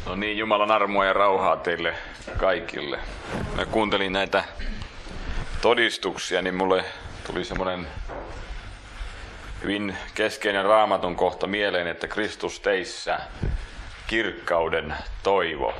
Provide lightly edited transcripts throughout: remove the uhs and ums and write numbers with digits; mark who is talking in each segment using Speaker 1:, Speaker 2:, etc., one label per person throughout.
Speaker 1: No niin, Jumalan armoa ja rauhaa teille kaikille. Mä kuuntelin näitä todistuksia, niin mulle tuli semmoinen hyvin keskeinen Raamatun kohta mieleen, että Kristus teissä, kirkkauden toivo.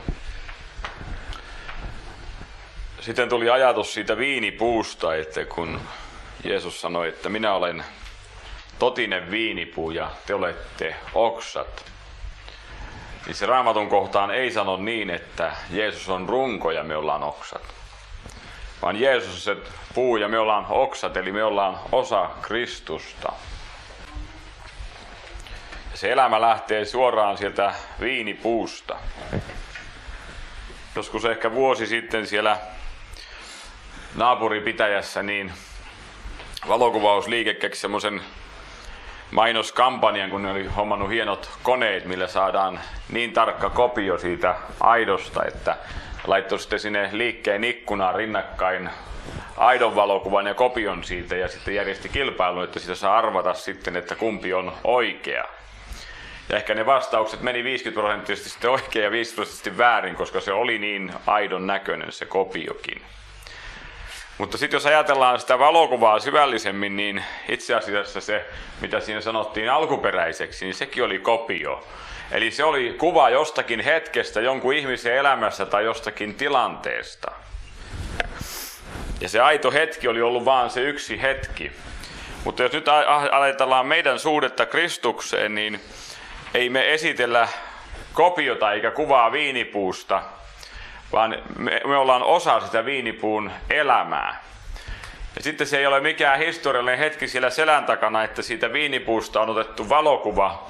Speaker 1: Sitten tuli ajatus siitä viinipuusta, että kun Jeesus sanoi, että minä olen totinen viinipuu ja te olette oksat, niin se Raamatun kohtaan ei sano niin, että Jeesus on runko ja me ollaan oksat. Vaan Jeesus on se puu ja me ollaan oksat, eli me ollaan osa Kristusta. Ja se elämä lähtee suoraan sieltä viinipuusta. Joskus ehkä vuosi sitten siellä naapuripitäjässä niin valokuvausliike keksi semmoisen mainoskampanjan, kun ne oli hommannut hienot koneet, millä saadaan niin tarkka kopio siitä aidosta, että laittoi sitten sinne liikkeen ikkunaan rinnakkain aidon valokuvan ja kopion siitä ja sitten järjesti kilpailun, että sitä saa arvata sitten, että kumpi on oikea. Ja ehkä ne vastaukset meni 50% sitten oikein ja 50% väärin, koska se oli niin aidon näköinen se kopiokin. Mutta sitten jos ajatellaan sitä valokuvaa syvällisemmin, niin itse asiassa se, mitä siinä sanottiin alkuperäiseksi, niin sekin oli kopio. Eli se oli kuva jostakin hetkestä, jonkun ihmisen elämässä tai jostakin tilanteesta. Ja se aito hetki oli ollut vaan se yksi hetki. Mutta jos nyt ajatellaan meidän suhdetta Kristukseen, niin ei me esitellä kopiota eikä kuvaa viinipuusta, vaan me ollaan osa sitä viinipuun elämää. Ja sitten se ei ole mikään historiallinen hetki siellä selän takana, että siitä viinipuusta on otettu valokuva,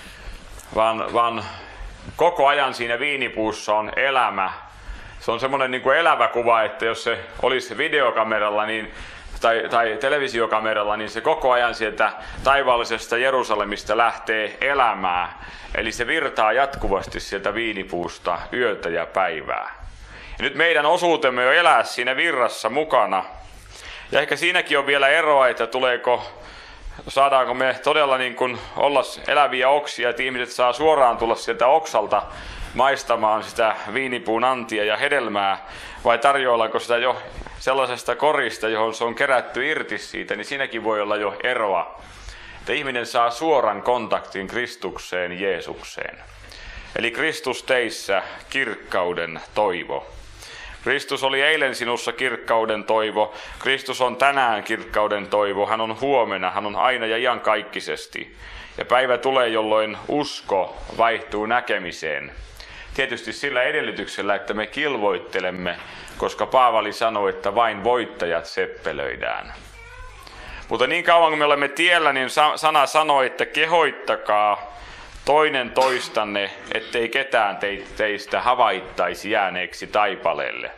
Speaker 1: vaan koko ajan siinä viinipuussa on elämä. Se on semmoinen niin kuin elävä kuva, että jos se olisi videokameralla tai televisiokameralla, niin se koko ajan sieltä taivaallisesta Jerusalemista lähtee elämää. Eli se virtaa jatkuvasti sieltä viinipuusta yötä ja päivää. Ja nyt meidän osuutemme on elää siinä virrassa mukana. Ja ehkä siinäkin on vielä eroa, että saadaanko me todella niin kuin olla eläviä oksia, että ihmiset saa suoraan tulla sieltä oksalta maistamaan sitä viinipuun antia ja hedelmää, vai tarjoillaanko sitä jo sellaisesta korista, johon se on kerätty irti siitä, niin siinäkin voi olla jo eroa. Että ihminen saa suoran kontaktin Kristukseen, Jeesukseen. Eli Kristus teissä, kirkkauden toivo. Kristus oli eilen sinussa kirkkauden toivo. Kristus on tänään kirkkauden toivo. Hän on huomenna, hän on aina ja iankaikkisesti. Ja päivä tulee, jolloin usko vaihtuu näkemiseen. Tietysti sillä edellytyksellä, että me kilvoittelemme, koska Paavali sanoi, että vain voittajat seppelöidään. Mutta niin kauan kuin me olemme tiellä, niin sana sanoi, että kehoittakaa toinen toistanne, ettei ketään teistä havaittaisi jääneeksi taipaleelle.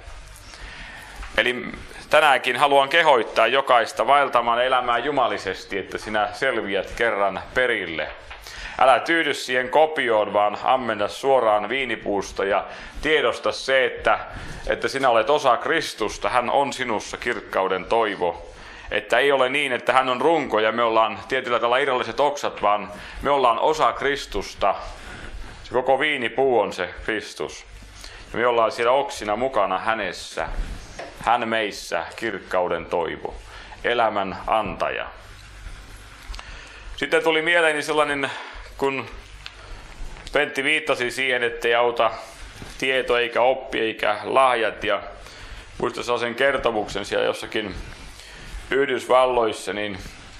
Speaker 1: Eli tänäänkin haluan kehoittaa jokaista vaeltamaan elämää jumalisesti, että sinä selviät kerran perille. Älä tyydy siihen kopioon, vaan ammenna suoraan viinipuusta ja tiedosta se, että sinä olet osa Kristusta. Hän on sinussa kirkkauden toivo. Että ei ole niin, että hän on runko ja me ollaan tietyllä tavalla irralliset oksat, vaan me ollaan osa Kristusta. Se koko viinipuu on se Kristus. Ja me ollaan siellä oksina mukana hänessä. Hän meissä, kirkkauden toivo, elämän antaja. Sitten tuli mieleeni sellainen, kun Pentti viittasi siihen, ettei auta tieto eikä oppi eikä lahjat. Ja muistan sellaisen kertomuksen siellä jossakin Yhdysvalloissa, niin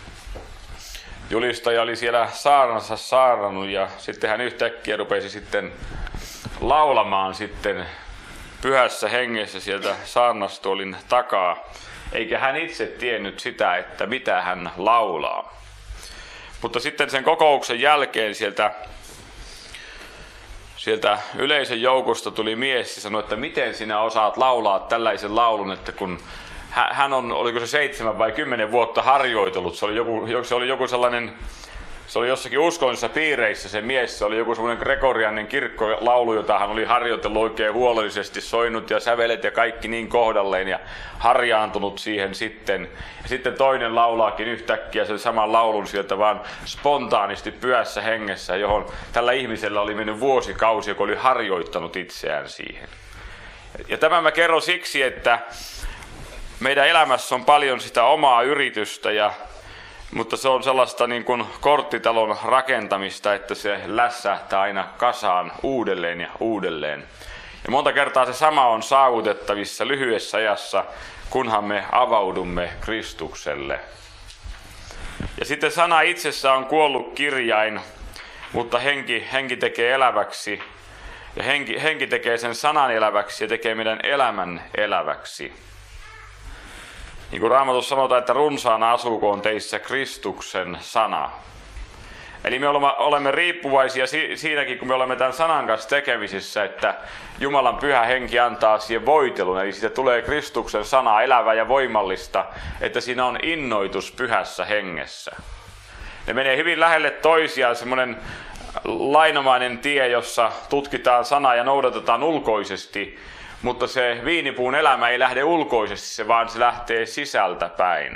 Speaker 1: julistaja oli siellä saarnassa saarnannut ja sitten hän yhtäkkiä rupesi sitten laulamaan sitten pyhässä hengessä sieltä saarnastuolin takaa, eikä hän itse tiennyt sitä, että mitä hän laulaa. Mutta sitten sen kokouksen jälkeen sieltä yleisön joukosta tuli mies ja sanoi, että miten sinä osaat laulaa tällaisen laulun, että kun hän on, oliko se 7 vai 10 vuotta harjoitellut, se oli joku sellainen Se oli jossakin uskonnollisissa piireissä se mies, se oli joku semmoinen gregorianen kirkkolaulu, jota hän oli harjoitellut oikein huolellisesti, soinut ja sävelet ja kaikki niin kohdalleen ja harjaantunut siihen sitten. Ja sitten toinen laulaakin yhtäkkiä sen saman laulun sieltä vaan spontaanisti pyhässä hengessä, johon tällä ihmisellä oli mennyt vuosikausi, joka oli harjoittanut itseään siihen. Ja tämä mä kerron siksi, että meidän elämässä on paljon sitä omaa yritystä, mutta se on sellaista niin kuin korttitalon rakentamista, että se lässähtää aina kasaan uudelleen ja uudelleen. Ja monta kertaa se sama on saavutettavissa lyhyessä ajassa, kunhan me avaudumme Kristukselle. Ja sitten sana itsessä on kuollut kirjain, mutta henki tekee eläväksi. Ja henki tekee sen sanan eläväksi ja tekee meidän elämän eläväksi. Niin kuin Raamatussa sanotaan, että runsaana asukoon teissä Kristuksen sana. Eli me olemme riippuvaisia siinäkin, kun me olemme tämän sanan kanssa tekemisissä, että Jumalan pyhä henki antaa siihen voitelun. Eli siitä tulee Kristuksen sana elävää ja voimallista, että siinä on innoitus pyhässä hengessä. Ne menee hyvin lähelle toisiaan, semmoinen lainomainen tie, jossa tutkitaan sanaa ja noudatetaan ulkoisesti, mutta se viinipuun elämä ei lähde ulkoisesti, vaan se lähtee sisältä päin.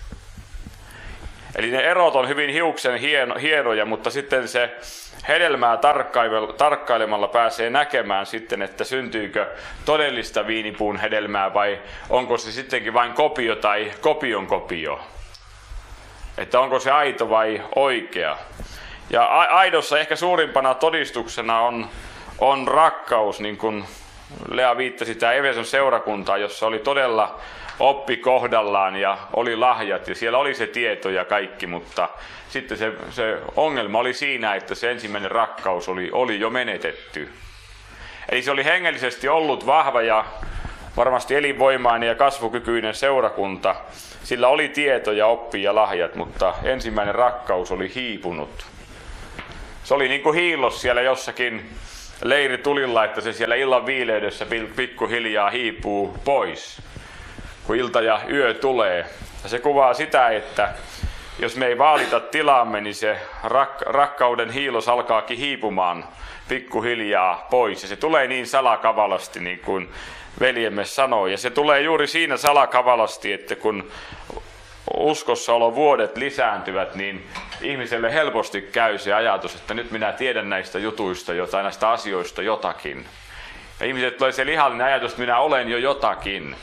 Speaker 1: Eli ne erot on hyvin hiuksen hienoja, mutta sitten se hedelmää tarkkailemalla pääsee näkemään sitten, että syntyykö todellista viinipuun hedelmää vai onko se sittenkin vain kopio tai kopion kopio. Että onko se aito vai oikea. Ja aidossa ehkä suurimpana todistuksena on rakkaus, niin kuin Lea viittasi tämä Efeson seurakuntaa, jossa oli todella oppi kohdallaan ja oli lahjat ja siellä oli se tieto ja kaikki, mutta sitten se ongelma oli siinä, että se ensimmäinen rakkaus oli jo menetetty. Eli se oli hengellisesti ollut vahva ja varmasti elinvoimainen ja kasvukykyinen seurakunta. Sillä oli tieto ja oppi ja lahjat, mutta ensimmäinen rakkaus oli hiipunut. Se oli niin kuin hiillos siellä jossakin leiritulilla, että se siellä illan viileydessä pikkuhiljaa hiipuu pois, kun ilta ja yö tulee. Ja se kuvaa sitä, että jos me ei vaalita tilaamme, niin se rakkauden hiilos alkaakin hiipumaan pikkuhiljaa pois. Ja se tulee niin salakavalasti, niin kuin veljemme sanoi. Ja se tulee juuri siinä salakavalasti, että kun uskossaolon vuodet lisääntyvät, niin ihmiselle helposti käy se ajatus, että nyt minä tiedän näistä jutuista tai näistä asioista jotakin. Ja ihmiset tulee se lihallinen ajatus, että minä olen jo jotakin.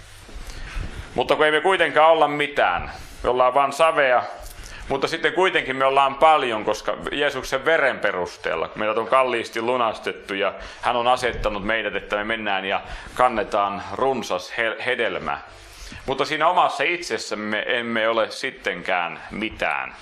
Speaker 1: Mutta kun ei me kuitenkaan olla mitään, me ollaan vain savea, mutta sitten kuitenkin me ollaan paljon, koska Jeesuksen veren perusteella, meidät on kalliisti lunastettu ja hän on asettanut meidät, että me mennään ja kannetaan runsas hedelmä. Mutta siinä omassa itsessämme emme ole sittenkään mitään.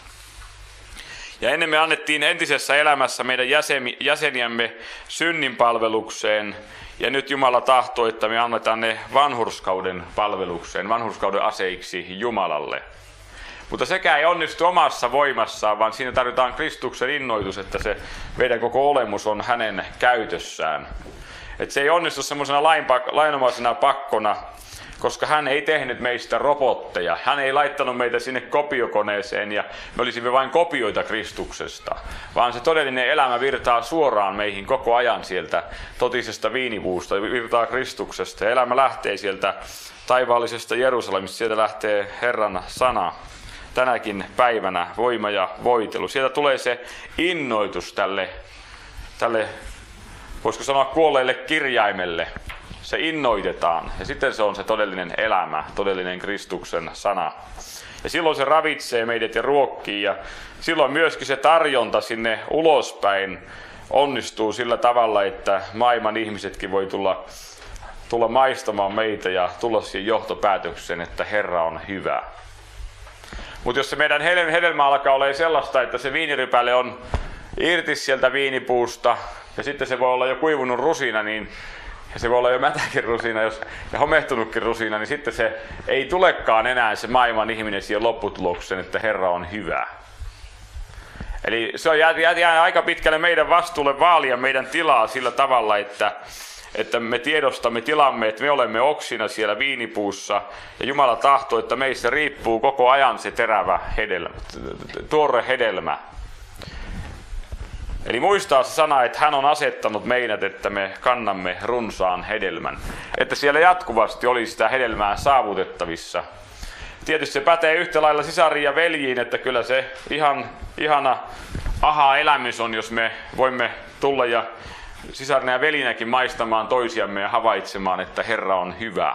Speaker 1: Ja ennen me annettiin entisessä elämässä meidän jäseniämme synninpalvelukseen, ja nyt Jumala tahtoo, että me annetaan ne vanhurskauden palvelukseen, vanhurskauden aseiksi Jumalalle. Mutta sekään ei onnistu omassa voimassaan, vaan siinä tarvitaan Kristuksen innoitus, että se meidän koko olemus on hänen käytössään. Että se ei onnistu semmoisena lainomaisena pakkona, koska hän ei tehnyt meistä robotteja. Hän ei laittanut meitä sinne kopiokoneeseen ja me olisimme vain kopioita Kristuksesta. Vaan se todellinen elämä virtaa suoraan meihin koko ajan sieltä totisesta viinipuusta, virtaa Kristuksesta. Ja elämä lähtee sieltä taivaallisesta Jerusalemista, sieltä lähtee Herran sana. Tänäkin päivänä voima ja voitelu. Sieltä tulee se innoitus tälle voisiko sanoa kuolleelle kirjaimelle. Se innoitetaan ja sitten se on se todellinen elämä, todellinen Kristuksen sana. Ja silloin se ravitsee meidät ja ruokkii ja silloin myöskin se tarjonta sinne ulospäin onnistuu sillä tavalla, että maailman ihmisetkin voi tulla maistamaan meitä ja tulla siihen johtopäätökseen, että Herra on hyvä. Mutta jos se meidän hedelmä alkaa olla sellaista, että se viinirypäle on irti sieltä viinipuusta ja sitten se voi olla jo kuivunut rusina, niin ja se voi olla jo mätäkin rusina ja homehtunutkin rusina, niin sitten se ei tulekaan enää se maailman ihminen siihen lopputulokseen, että Herra on hyvä. Eli se on jää aika pitkälle meidän vastuulle vaalia meidän tilaa sillä tavalla, että me tiedostamme, tilamme, että me olemme oksina siellä viinipuussa ja Jumala tahtoo, että meissä riippuu koko ajan se terävä hedelmä, tuore hedelmä. Eli muistaa se sana, että hän on asettanut meidät, että me kannamme runsaan hedelmän. Että siellä jatkuvasti oli sitä hedelmää saavutettavissa. Tietysti se pätee yhtä lailla sisariin ja veljiin, että kyllä se ihana aha-elämys on, jos me voimme tulla ja sisarina ja velinäkin maistamaan toisiamme ja havaitsemaan, että Herra on hyvä.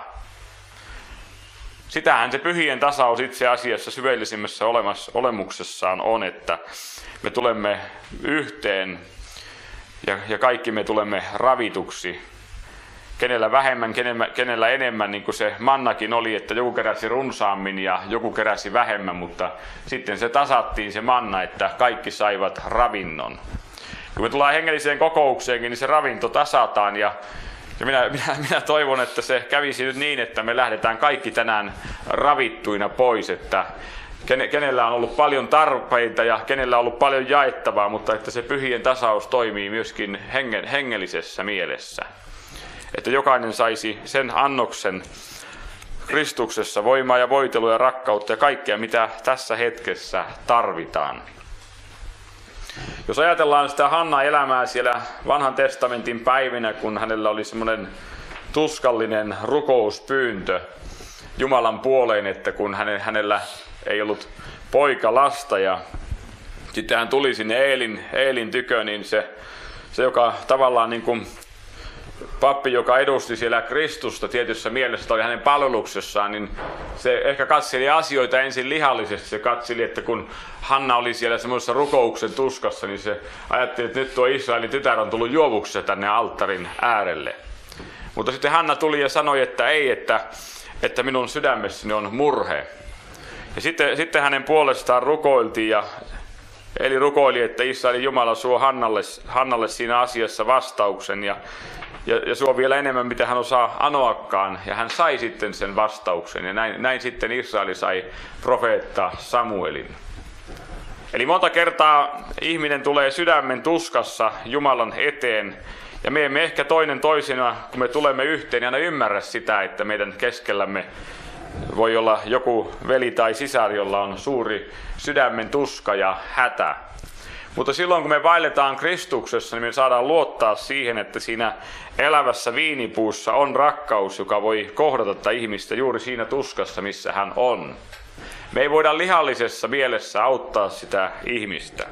Speaker 1: Sitähän se pyhien tasaus itse asiassa syvällisimmässä olemuksessaan on, että me tulemme yhteen ja kaikki me tulemme ravituksi. Kenellä vähemmän, kenellä enemmän, niin kuin se mannakin oli, että joku keräsi runsaammin ja joku keräsi vähemmän, mutta sitten se tasattiin se manna, että kaikki saivat ravinnon. Kun me tullaan hengelliseen kokoukseenkin, niin se ravinto tasataan ja minä toivon, että se kävisi nyt niin, että me lähdetään kaikki tänään ravittuina pois, että kenellä on ollut paljon tarpeita ja kenellä on ollut paljon jaettavaa, mutta että se pyhien tasaus toimii myöskin hengellisessä mielessä. Että jokainen saisi sen annoksen Kristuksessa, voimaa ja voitelua ja rakkautta ja kaikkea, mitä tässä hetkessä tarvitaan. Jos ajatellaan sitä Hannan elämää siellä Vanhan testamentin päivinä, kun hänellä oli semmoinen tuskallinen rukouspyyntö Jumalan puoleen, että kun hänellä ei ollut poikalasta ja sitten hän tuli sinne Eelin tykö, niin se joka tavallaan niin kuin pappi, joka edusti siellä Kristusta tietyssä mielessä, oli hänen palveluksessaan, niin se ehkä katseli asioita ensin lihallisesti. Se katseli, että kun Hanna oli siellä semmoisessa rukouksen tuskassa, niin se ajatteli, että nyt tuo Israelin tytär on tullut juovuksessa tänne alttarin äärelle. Mutta sitten Hanna tuli ja sanoi, että ei, että minun sydämessäni on murhe. Ja sitten hänen puolestaan rukoiltiin ja Eli rukoili, että Israelin Jumala suo Hannalle siinä asiassa vastauksen ja suo vielä enemmän, mitä hän osaa anoakaan. Ja hän sai sitten sen vastauksen ja näin sitten Israeli sai profeetta Samuelin. Eli monta kertaa ihminen tulee sydämen tuskassa Jumalan eteen ja me emme ehkä toinen toisena, kun me tulemme yhteen, aina ymmärrä sitä, että meidän keskellämme voi olla joku veli tai sisar, jolla on suuri sydämen tuska ja hätä. Mutta silloin kun me vaelletaan Kristuksessa, niin me saadaan luottaa siihen, että siinä elävässä viinipuussa on rakkaus, joka voi kohdata ihmistä juuri siinä tuskassa, missä hän on. Me ei voida lihallisessa mielessä auttaa sitä ihmistä.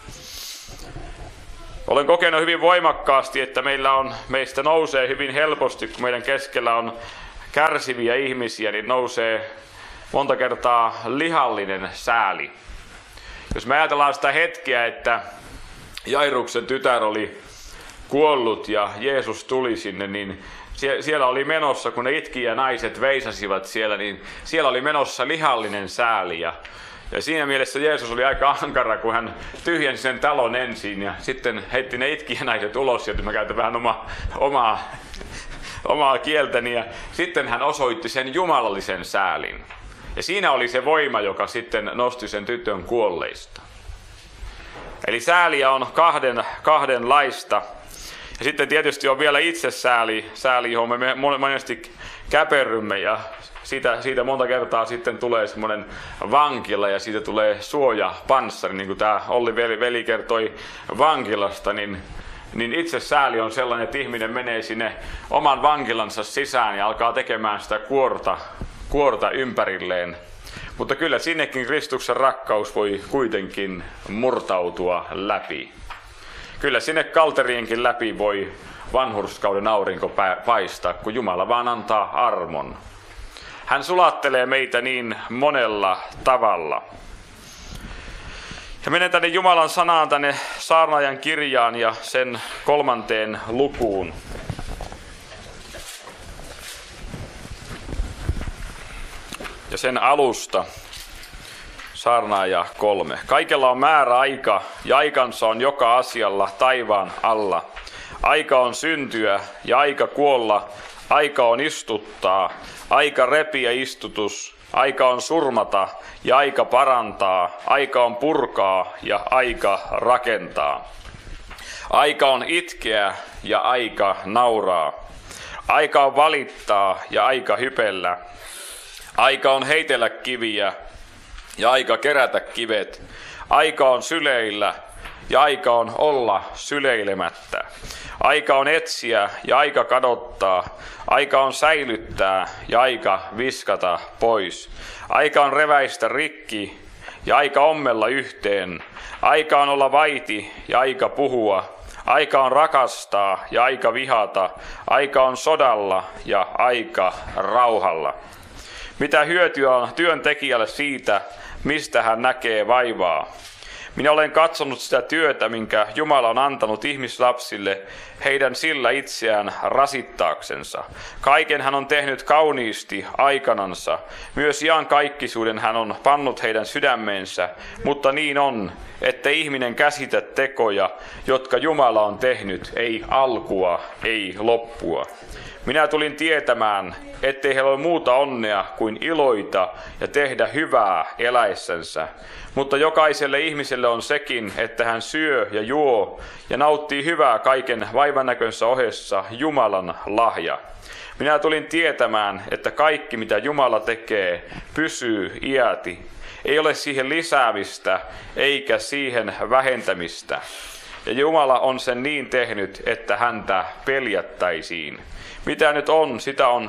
Speaker 1: Olen kokenut hyvin voimakkaasti, että meistä nousee hyvin helposti, kun meidän keskellä on kärsiviä ihmisiä, niin nousee monta kertaa lihallinen sääli. Jos me ajatellaan sitä hetkeä, että Jairuksen tytär oli kuollut ja Jeesus tuli sinne, niin siellä oli menossa, kun ne itkijänaiset veisasivat siellä, niin siellä oli menossa lihallinen sääli. Ja siinä mielessä Jeesus oli aika ankara, kun hän tyhjensi sen talon ensin ja sitten heitti ne itkijänaiset ulos, ja mä käytän vähän omaa kieltäni, ja sitten hän osoitti sen jumalallisen säälin. Ja siinä oli se voima, joka sitten nosti sen tytön kuolleista. Eli sääliä on kahdenlaista. Ja sitten tietysti on vielä itsesääli, johon me monesti käperrymme, ja siitä monta kertaa sitten tulee semmoinen vankila ja siitä tulee suojapanssari, niin kuin tämä Olli veli kertoi vankilasta, niin itse sääli on sellainen, että ihminen menee sinne oman vankilansa sisään ja alkaa tekemään sitä kuorta ympärilleen. Mutta kyllä sinnekin Kristuksen rakkaus voi kuitenkin murtautua läpi. Kyllä sinne kalterienkin läpi voi vanhurskauden aurinko paistaa, kun Jumala vaan antaa armon. Hän sulattelee meitä niin monella tavalla. Ja menen tänne Jumalan sanaan, tänne Saarnaajan kirjaan ja sen 3. lukuun. Ja sen alusta, Saarnaaja 3. Kaikella on määrä aika, ja aikansa on joka asialla taivaan alla. Aika on syntyä ja aika kuolla, aika on istuttaa, aika repiä istutus, aika on surmata ja aika parantaa, aika on purkaa ja aika rakentaa. Aika on itkeä ja aika nauraa. Aika on valittaa ja aika hypellä. Aika on heitellä kiviä ja aika kerätä kivet. Aika on syleillä ja aika on olla syleilemättä. Aika on etsiä ja aika kadottaa. Aika on säilyttää ja aika viskata pois. Aika on reväistä rikki ja aika ommella yhteen. Aika on olla vaiti ja aika puhua. Aika on rakastaa ja aika vihata. Aika on sodalla ja aika rauhalla. Mitä hyötyä on työntekijälle siitä, mistä hän näkee vaivaa? Minä olen katsonut sitä työtä, minkä Jumala on antanut ihmislapsille heidän sillä itseään rasittaaksensa. Kaiken hän on tehnyt kauniisti aikanansa. Myös iankaikkisuuden hän on pannut heidän sydämeensä, mutta niin on, että ihminen käsitä tekoja, jotka Jumala on tehnyt, ei alkua, ei loppua. Minä tulin tietämään, ettei heillä ole muuta onnea kuin iloita ja tehdä hyvää eläessänsä. Mutta jokaiselle ihmiselle on sekin, että hän syö ja juo ja nauttii hyvää kaiken vaivannäkönsä ohessa Jumalan lahja. Minä tulin tietämään, että kaikki mitä Jumala tekee pysyy iäti. Ei ole siihen lisäämistä eikä siihen vähentämistä. Ja Jumala on sen niin tehnyt, että häntä peljättäisiin. Mitä nyt on, sitä on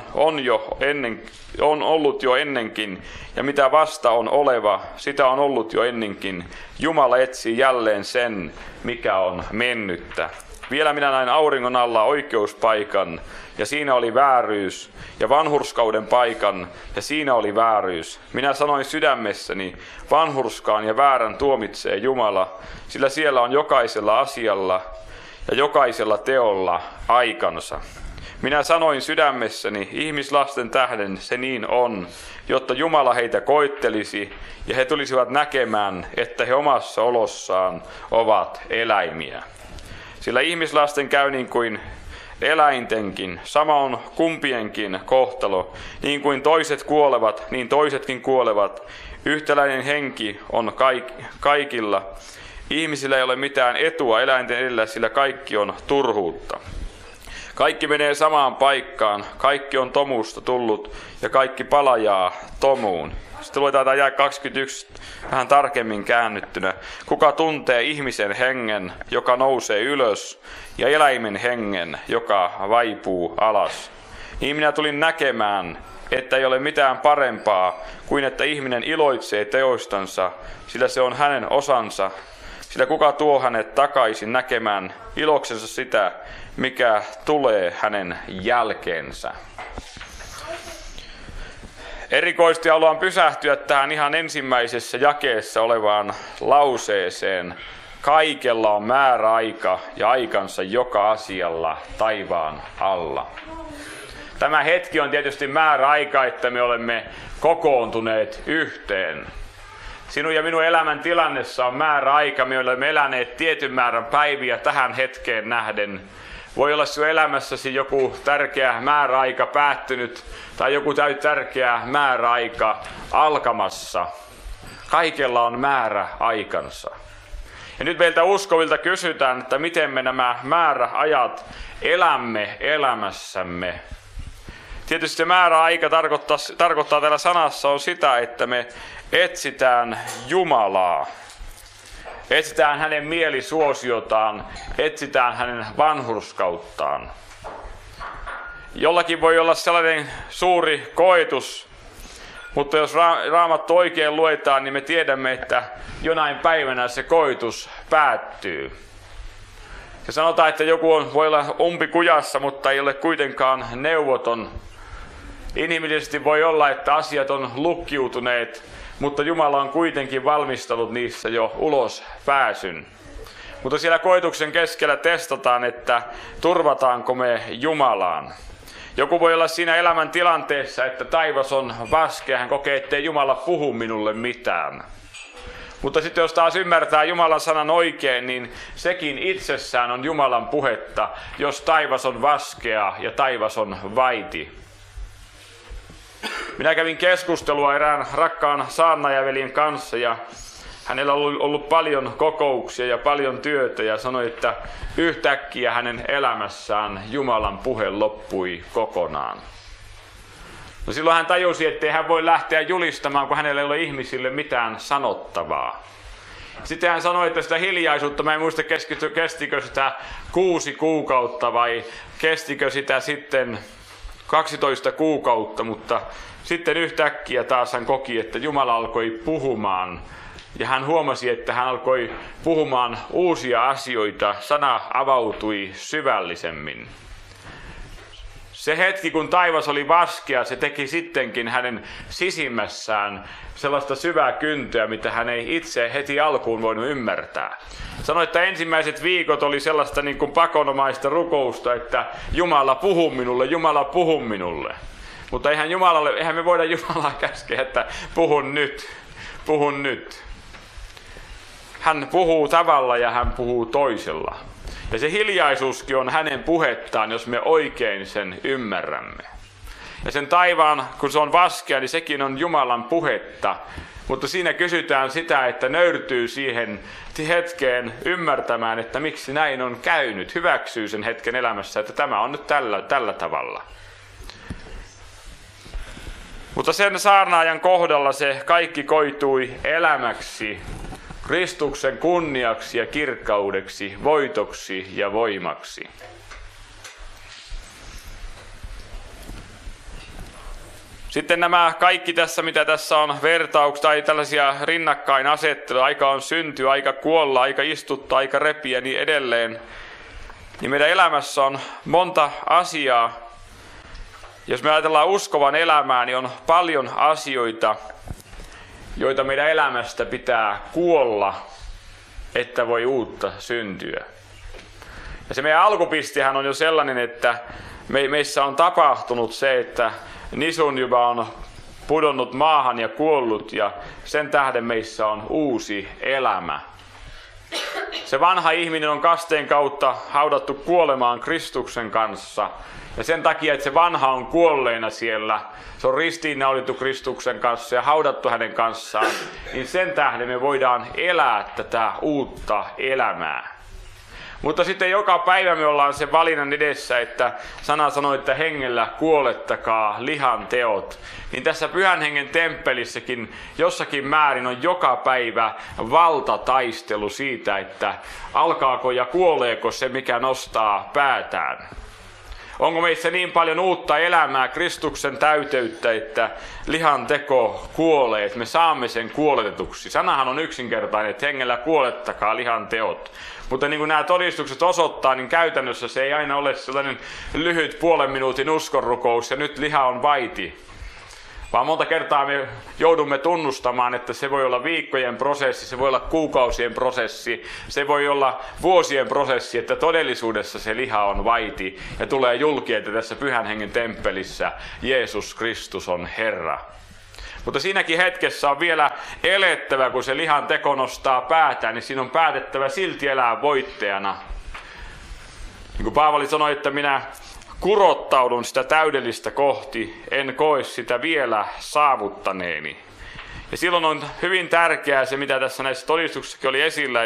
Speaker 1: ollut jo ennenkin, ja mitä vasta on oleva, sitä on ollut jo ennenkin. Jumala etsii jälleen sen, mikä on mennyttä. Vielä minä näin auringon alla oikeuspaikan, ja siinä oli vääryys, ja vanhurskauden paikan, ja siinä oli vääryys. Minä sanoin sydämessäni, vanhurskaan ja väärän tuomitsee Jumala, sillä siellä on jokaisella asialla ja jokaisella teolla aikansa. Minä sanoin sydämessäni, ihmislasten tähden se niin on, jotta Jumala heitä koettelisi ja he tulisivat näkemään, että he omassa olossaan ovat eläimiä. Sillä ihmislasten käy niin kuin eläintenkin, sama on kumpienkin kohtalo. Niin kuin toiset kuolevat, niin toisetkin kuolevat. Yhtäläinen henki on kaikilla. Ihmisillä ei ole mitään etua eläinten edellä, sillä kaikki on turhuutta. Kaikki menee samaan paikkaan, kaikki on tomuusta tullut ja kaikki palajaa tomuun. Sitten luetaan jae 21 vähän tarkemmin käännyttynä. Kuka tuntee ihmisen hengen, joka nousee ylös, ja eläimen hengen, joka vaipuu alas. Niin minä tulin näkemään, että ei ole mitään parempaa kuin että ihminen iloitsee teoistansa, sillä se on hänen osansa. Sillä kuka tuo hänet takaisin näkemään iloksensa sitä, mikä tulee hänen jälkeensä. Erikoisesti haluan pysähtyä tähän ihan ensimmäisessä jakeessa olevaan lauseeseen. Kaikella on määräaika ja aikansa joka asialla taivaan alla. Tämä hetki on tietysti määräaika, että me olemme kokoontuneet yhteen. Sinun ja minun elämän tilannessa on määräaika. Me olemme eläneet tietyn määrän päiviä tähän hetkeen nähden. Voi olla sinun elämässäsi joku tärkeä määräaika päättynyt tai joku tärkeä määräaika alkamassa. Kaikella on määräaikansa. Ja nyt meiltä uskovilta kysytään, että miten me nämä määräajat elämme elämässämme. Tietysti se määräaika tarkoittaa täällä sanassa on sitä, että me etsitään Jumalaa. Etsitään hänen mielisuosiotaan, etsitään hänen vanhurskauttaan. Jollakin voi olla sellainen suuri koetus, mutta jos Raamattu oikein luetaan, niin me tiedämme, että jonain päivänä se koetus päättyy. Ja sanotaan, että joku voi olla umpikujassa, mutta ei ole kuitenkaan neuvoton. Inhimillisesti voi olla, että asiat on lukkiutuneet, mutta Jumala on kuitenkin valmistellut niissä jo ulos pääsyn. Mutta siellä koetuksen keskellä testataan, että turvataanko me Jumalaan. Joku voi olla siinä elämän tilanteessa, että taivas on vaskea, hän kokee, ettei Jumala puhu minulle mitään. Mutta sitten jos taas ymmärtää Jumalan sanan oikein, niin sekin itsessään on Jumalan puhetta, jos taivas on vaskea ja taivas on vaiti. Minä kävin keskustelua erään rakkaan saarnaajaveljen kanssa ja hänellä on ollut paljon kokouksia ja paljon työtä ja sanoi, että yhtäkkiä hänen elämässään Jumalan puhe loppui kokonaan. No silloin hän tajusi, ettei hän voi lähteä julistamaan, kun hänellä ei ole ihmisille mitään sanottavaa. Sitten hän sanoi, että sitä hiljaisuutta, mä en muista kestikö sitä 6 kuukautta vai kestikö sitä sitten 12 kuukautta, mutta sitten yhtäkkiä taas hän koki, että Jumala alkoi puhumaan. Ja hän huomasi, että hän alkoi puhumaan uusia asioita, sana avautui syvällisemmin. Se hetki, kun taivas oli vaskea, se teki sittenkin hänen sisimmässään sellaista syvää kyntöä, mitä hän ei itse heti alkuun voinut ymmärtää. Sanoi, että ensimmäiset viikot oli sellaista niin kuin pakonomaista rukousta, että Jumala puhu minulle, Jumala puhu minulle. Mutta eihän me voida Jumalaa käskeä, että puhun nyt. Hän puhuu tavalla ja hän puhuu toisella. Ja se hiljaisuuskin on hänen puhettaan, jos me oikein sen ymmärrämme. Ja sen taivaan, kun se on vaskea, niin sekin on Jumalan puhetta. Mutta siinä kysytään sitä, että nöyrtyy siihen hetkeen ymmärtämään, että miksi näin on käynyt. Hyväksyy sen hetken elämässä, että tämä on nyt tällä tavalla. Mutta sen saarnaajan kohdalla se kaikki koitui elämäksi, Kristuksen kunniaksi ja kirkkaudeksi, voitoksi ja voimaksi. Sitten nämä kaikki tässä, mitä tässä on vertauksia tai tällaisia rinnakkainasetteluja, aika on syntyä, aika kuolla, aika istuttaa, aika repiä ja niin edelleen. Niin meidän elämässä on monta asiaa. Jos me ajatellaan uskovan elämää, niin on paljon asioita, joita meidän elämästä pitää kuolla, että voi uutta syntyä. Ja se meidän alkupistehän on jo sellainen, että meissä on tapahtunut se, että Nisunjuva on pudonnut maahan ja kuollut, ja sen tähden meissä on uusi elämä. Se vanha ihminen on kasteen kautta haudattu kuolemaan Kristuksen kanssa. Ja sen takia, että se vanha on kuolleena siellä, se on ristiinnaulittu Kristuksen kanssa ja haudattu hänen kanssaan, niin sen tähden me voidaan elää tätä uutta elämää. Mutta sitten joka päivä me ollaan sen valinnan edessä, että sana sanoo, että hengellä kuolettakaa lihan teot. Niin tässä Pyhän Hengen temppelissäkin jossakin määrin on joka päivä valtataistelu siitä, että alkaako ja kuoleeko se, mikä nostaa päätään. Onko meissä niin paljon uutta elämää, Kristuksen täyteyttä, että lihan teko kuolee, että me saamme sen kuoletetuksi. Sanahan on yksinkertainen, että hengellä kuolettakaa lihan teot. Mutta niin kuin nämä todistukset osoittaa, niin käytännössä se ei aina ole sellainen lyhyt 0,5 minuutin uskonrukous ja nyt liha on vaiti. Vaan monta kertaa me joudumme tunnustamaan, että se voi olla viikkojen prosessi, se voi olla kuukausien prosessi, se voi olla vuosien prosessi, että todellisuudessa se liha on vaiti ja tulee julki, että tässä Pyhän Hengen temppelissä Jeesus Kristus on Herra. Mutta siinäkin hetkessä on vielä elettävä, kun se lihan teko nostaa päätään, niin siinä on päätettävä silti elää voittajana. Niin kuin Paavali sanoi, että minä kurottaudun sitä täydellistä kohti, en koe sitä vielä saavuttaneeni. Ja silloin on hyvin tärkeää se, mitä tässä näissä todistuksissakin oli esillä,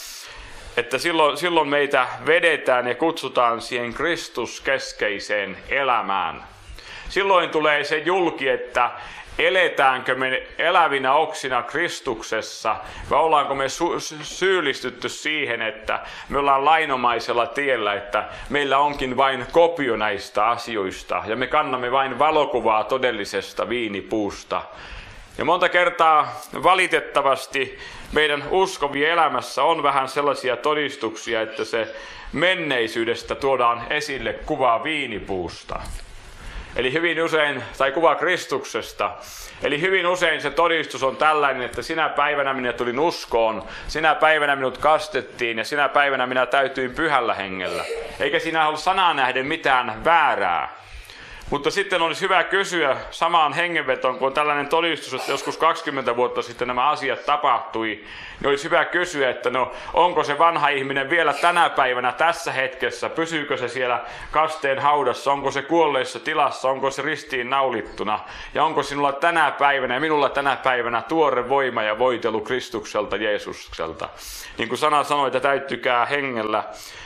Speaker 1: että silloin meitä vedetään ja kutsutaan siihen Kristus-keskeiseen elämään. Silloin tulee se julki, että eletäänkö me elävinä oksina Kristuksessa vai ollaanko me syyllistytty siihen, että me ollaan lainomaisella tiellä, että meillä onkin vain kopio näistä asioista ja me kannamme vain valokuvaa todellisesta viinipuusta. Ja monta kertaa valitettavasti meidän uskovien elämässä on vähän sellaisia todistuksia, että se menneisyydestä tuodaan esille kuvaa viinipuusta. Eli hyvin usein, tai kuva Kristuksesta, eli hyvin usein se todistus on tällainen, että sinä päivänä minä tulin uskoon, sinä päivänä minut kastettiin ja sinä päivänä minä täytyin Pyhällä Hengellä. Eikä siinä ole sanaan nähden mitään väärää. Mutta sitten olisi hyvä kysyä samaan hengenvetoon, kun on tällainen todistus, että joskus 20 vuotta sitten nämä asiat tapahtui, niin olisi hyvä kysyä, että no, onko se vanha ihminen vielä tänä päivänä tässä hetkessä, pysyykö se siellä kasteen haudassa, onko se kuolleessa tilassa, onko se ristiin naulittuna, ja onko sinulla tänä päivänä ja minulla tänä päivänä tuore voima ja voitelu Kristukselta, Jeesukselta. Niin kuin sana sanoi, että täyttykää hengellä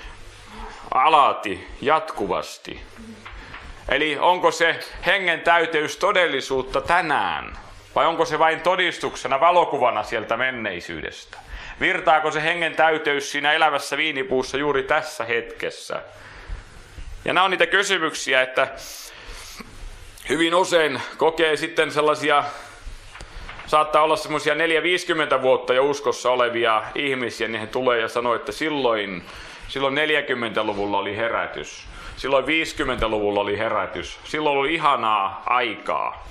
Speaker 1: alati, jatkuvasti. Eli onko se hengen täyteys todellisuutta tänään? Vai onko se vain todistuksena, valokuvana sieltä menneisyydestä? Virtaako se hengen täyteys siinä elävässä viinipuussa juuri tässä hetkessä? Ja nämä on niitä kysymyksiä, että hyvin usein kokee sitten sellaisia, saattaa olla semmoisia 4-50 vuotta jo uskossa olevia ihmisiä, niin he tulee ja sanoo, että silloin 40-luvulla oli herätys. Silloin 50-luvulla oli herätys. Silloin oli ihanaa aikaa.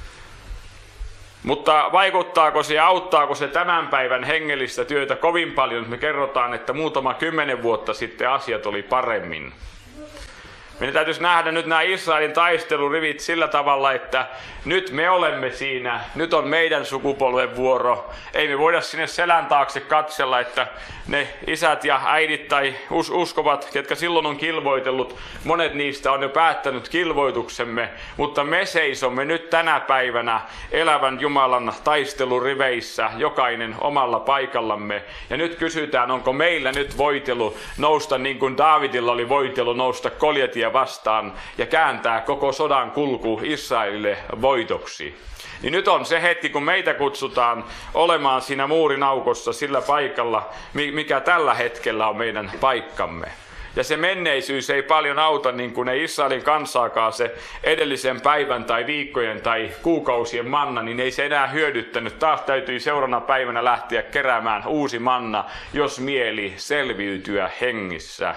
Speaker 1: Mutta vaikuttaako se ja auttaako se tämän päivän hengellistä työtä kovin paljon, me kerrotaan, että muutama 10 vuotta sitten asiat oli paremmin. Meidän täytyisi nähdä nyt nämä Israelin taistelurivit sillä tavalla, että nyt me olemme siinä, nyt on meidän sukupolven vuoro. Ei me voida sinne selän taakse katsella, että ne isät ja äidit tai uskovat, ketkä silloin on kilvoitellut, monet niistä on jo päättänyt kilvoituksemme, mutta me seisomme nyt tänä päivänä elävän Jumalan taisteluriveissä, jokainen omalla paikallamme. Ja nyt kysytään, onko meillä nyt voitelu nousta niin kuin Daavidilla oli voitelu nousta Goljatia vastaan ja kääntää koko sodan kulku Israelille voitoksi. Niin nyt on se hetki, kun meitä kutsutaan olemaan siinä muurin aukossa sillä paikalla, mikä tällä hetkellä on meidän paikkamme. Ja se menneisyys ei paljon auta, niin kuin ei Israelin kansaakaan se edellisen päivän tai viikkojen tai kuukausien manna, niin ei se enää hyödyttänyt. Taas täytyi seuraavana päivänä lähteä keräämään uusi manna, jos mieli selviytyä hengissä.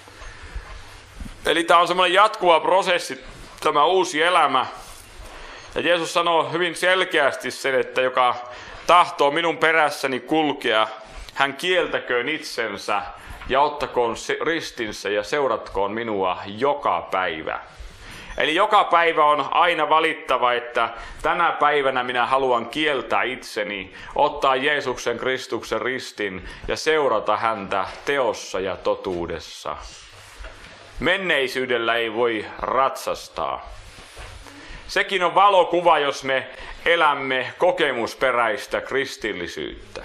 Speaker 1: Eli tämä on semmoinen jatkuva prosessi, tämä uusi elämä. Ja Jeesus sanoo hyvin selkeästi sen, että joka tahtoo minun perässäni kulkea, hän kieltäköön itsensä ja ottakoon ristinsä ja seuratkoon minua joka päivä. Eli joka päivä on aina valittava, että tänä päivänä minä haluan kieltää itseni, ottaa Jeesuksen Kristuksen ristin ja seurata häntä teossa ja totuudessa. Menneisyydellä ei voi ratsastaa. Sekin on valokuva, jos me elämme kokemusperäistä kristillisyyttä.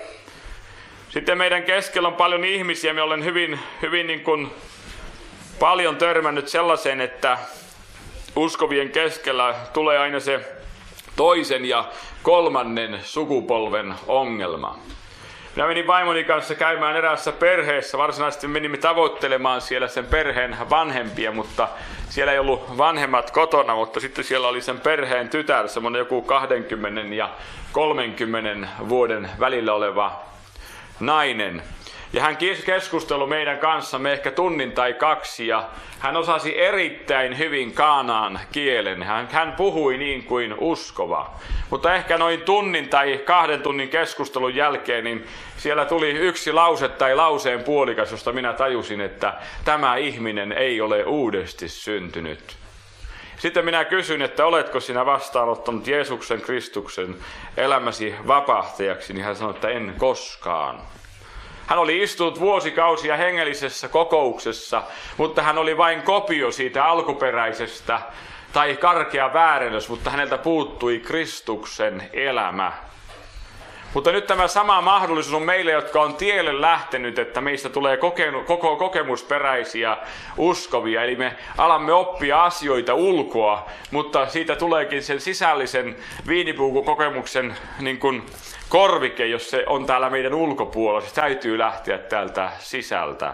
Speaker 1: Sitten meidän keskellä on paljon ihmisiä. Me olen hyvin niin kuin paljon törmännyt sellaiseen, että uskovien keskellä tulee aina se toisen ja kolmannen sukupolven ongelma. Minä menin vaimoni kanssa käymään eräässä perheessä. Varsinaisesti menimme tavoittelemaan siellä sen perheen vanhempia, mutta siellä ei ollut vanhemmat kotona, mutta sitten siellä oli sen perheen tytär, semmoinen joku 20 ja 30 vuoden välillä oleva nainen. Ja hän keskusteli meidän kanssamme ehkä tunnin tai 2 ja hän osasi erittäin hyvin kaanaan kielen. Hän puhui niin kuin uskova. Mutta ehkä noin tunnin tai 2 tunnin keskustelun jälkeen niin siellä tuli yksi lause tai lauseen puolikas, josta minä tajusin, että tämä ihminen ei ole uudesti syntynyt. Sitten minä kysyin, että oletko sinä vastaanottanut Jeesuksen Kristuksen elämäsi vapahtajaksi, niin hän sanoi, että en koskaan. Hän oli istunut vuosikausia hengellisessä kokouksessa, mutta hän oli vain kopio siitä alkuperäisestä tai karkea väärennös, mutta häneltä puuttui Kristuksen elämä. Mutta nyt tämä sama mahdollisuus on meille, jotka on tielle lähtenyt, että meistä tulee koko kokemusperäisiä uskovia. Eli me alamme oppia asioita ulkoa, mutta siitä tuleekin sen sisällisen viinipuukokemuksen niin kuin korvike, jos se on täällä meidän ulkopuolella. Se täytyy lähteä täältä sisältä.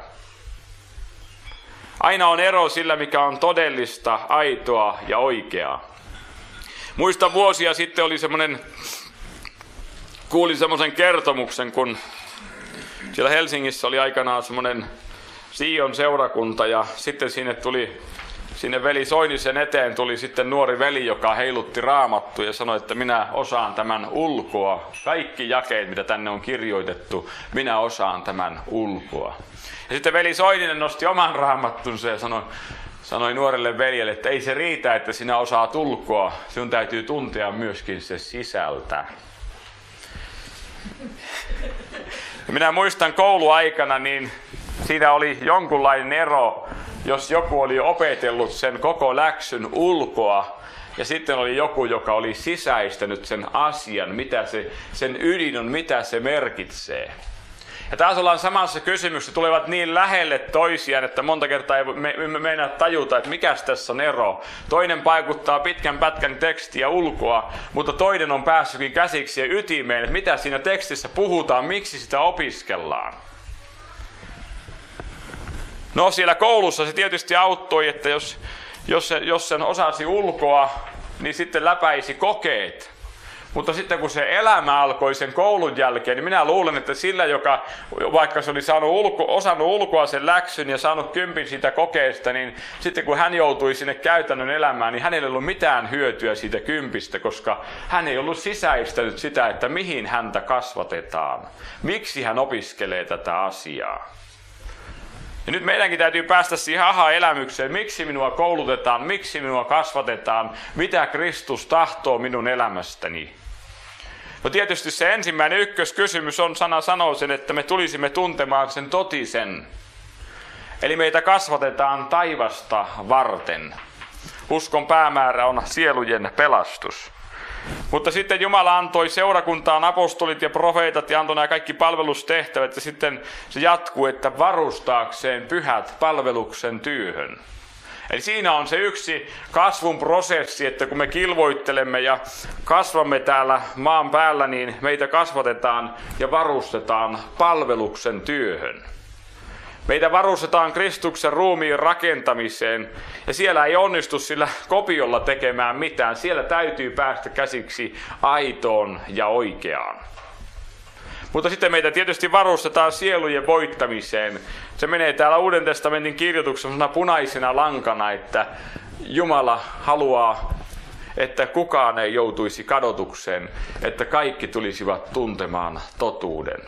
Speaker 1: Aina on ero sillä, mikä on todellista, aitoa ja oikeaa. Muistan vuosia sitten kuulin semmoisen kertomuksen, kun siellä Helsingissä oli aikanaan semmoinen Sion seurakunta ja sitten sinne veli Soinisen eteen tuli sitten nuori veli, joka heilutti Raamattua ja sanoi, että minä osaan tämän ulkoa. Kaikki jakeet, mitä tänne on kirjoitettu, minä osaan tämän ulkoa. Ja sitten veli Soininen nosti oman raamattunsa ja sanoi nuorelle veljelle, että ei se riitä, että sinä osaat ulkoa, sinun täytyy tuntea myöskin se sisältä. Ja minä muistan kouluaikana, niin siinä oli jonkunlainen ero, jos joku oli opetellut sen koko läksyn ulkoa, ja sitten oli joku, joka oli sisäistänyt sen asian, mitä sen ydin on, mitä se merkitsee. Ja taas ollaan samassa kysymyksessä, tulevat niin lähelle toisiaan, että monta kertaa ei meinaa tajuta, että mikäs tässä on ero. Toinen paikuttaa pitkän pätkän tekstiä ulkoa, mutta toinen on päässytkin käsiksi ja ytimeen, että mitä siinä tekstissä puhutaan, miksi sitä opiskellaan. No siellä koulussa se tietysti auttoi, että jos sen osasi ulkoa, niin sitten läpäisi kokeet. Mutta sitten kun se elämä alkoi sen koulun jälkeen, niin minä luulen, että sillä, joka vaikka se oli osannut ulkoa sen läksyn ja saanut 10 siitä kokeesta, niin sitten kun hän joutui sinne käytännön elämään, niin hänellä ei ollut mitään hyötyä siitä 10, koska hän ei ollut sisäistänyt sitä, että mihin häntä kasvatetaan. Miksi hän opiskelee tätä asiaa. Ja nyt meidänkin täytyy päästä siihen aha-elämykseen, miksi minua koulutetaan, miksi minua kasvatetaan, mitä Kristus tahtoo minun elämästäni. No tietysti se ensimmäinen ykköskysymys on, sana sanoo sen, että me tulisimme tuntemaan sen totisen. Eli meitä kasvatetaan taivasta varten. Uskon päämäärä on sielujen pelastus. Mutta sitten Jumala antoi seurakuntaan apostolit ja profeetat ja antoi nämä kaikki palvelustehtävät ja sitten se jatkuu, että varustaakseen pyhät palveluksen työhön. Eli siinä on se yksi kasvun prosessi, että kun me kilvoittelemme ja kasvamme täällä maan päällä, niin meitä kasvatetaan ja varustetaan palveluksen työhön. Meitä varustetaan Kristuksen ruumiin rakentamiseen ja siellä ei onnistu sillä kopiolla tekemään mitään. Siellä täytyy päästä käsiksi aitoon ja oikeaan. Mutta sitten meitä tietysti varustetaan sielujen voittamiseen. Se menee täällä Uuden testamentin kirjoituksessa punaisena lankana, että Jumala haluaa, että kukaan ei joutuisi kadotukseen, että kaikki tulisivat tuntemaan totuuden.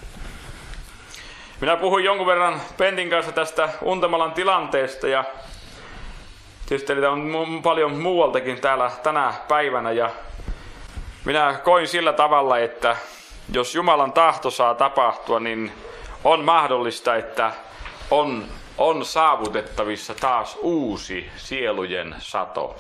Speaker 1: Minä puhuin jonkun verran Pentin kanssa tästä Untemalan tilanteesta ja tietysti niitä on paljon muualtakin täällä tänä päivänä ja minä koin sillä tavalla, että jos Jumalan tahto saa tapahtua, niin on mahdollista, että on saavutettavissa taas uusi sielujen sato.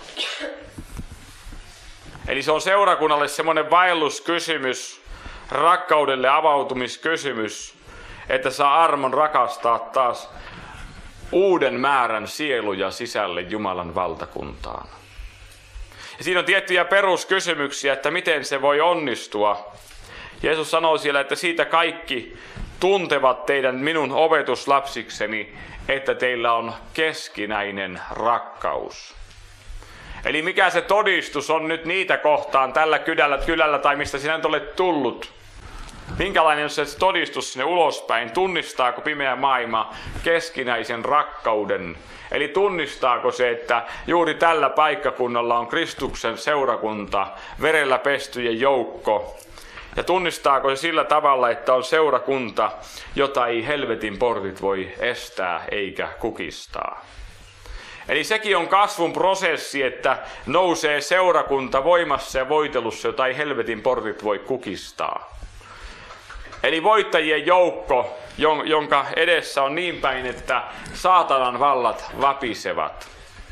Speaker 1: Eli se on seurakunnalle semmoinen vaelluskysymys, rakkaudelle avautumiskysymys, että saa armon rakastaa taas uuden määrän sieluja sisälle Jumalan valtakuntaan. Ja siinä on tiettyjä peruskysymyksiä, että miten se voi onnistua. Jeesus sanoo siellä, että siitä kaikki tuntevat teidän minun opetuslapsikseni, että teillä on keskinäinen rakkaus. Eli mikä se todistus on nyt niitä kohtaan tällä kylällä tai mistä sinä nyt olet tullut? Minkälainen on se todistus sinne ulospäin? Tunnistaako pimeä maailma keskinäisen rakkauden? Eli tunnistaako se, että juuri tällä paikkakunnalla on Kristuksen seurakunta, verellä pestyjen joukko? Ja tunnistaako se sillä tavalla, että on seurakunta, jota ei helvetin portit voi estää eikä kukistaa? Eli sekin on kasvun prosessi, että nousee seurakunta voimassa ja voitelussa, jota ei helvetin portit voi kukistaa. Eli voittajien joukko, jonka edessä on niin päin, että saatanan vallat vapisevat.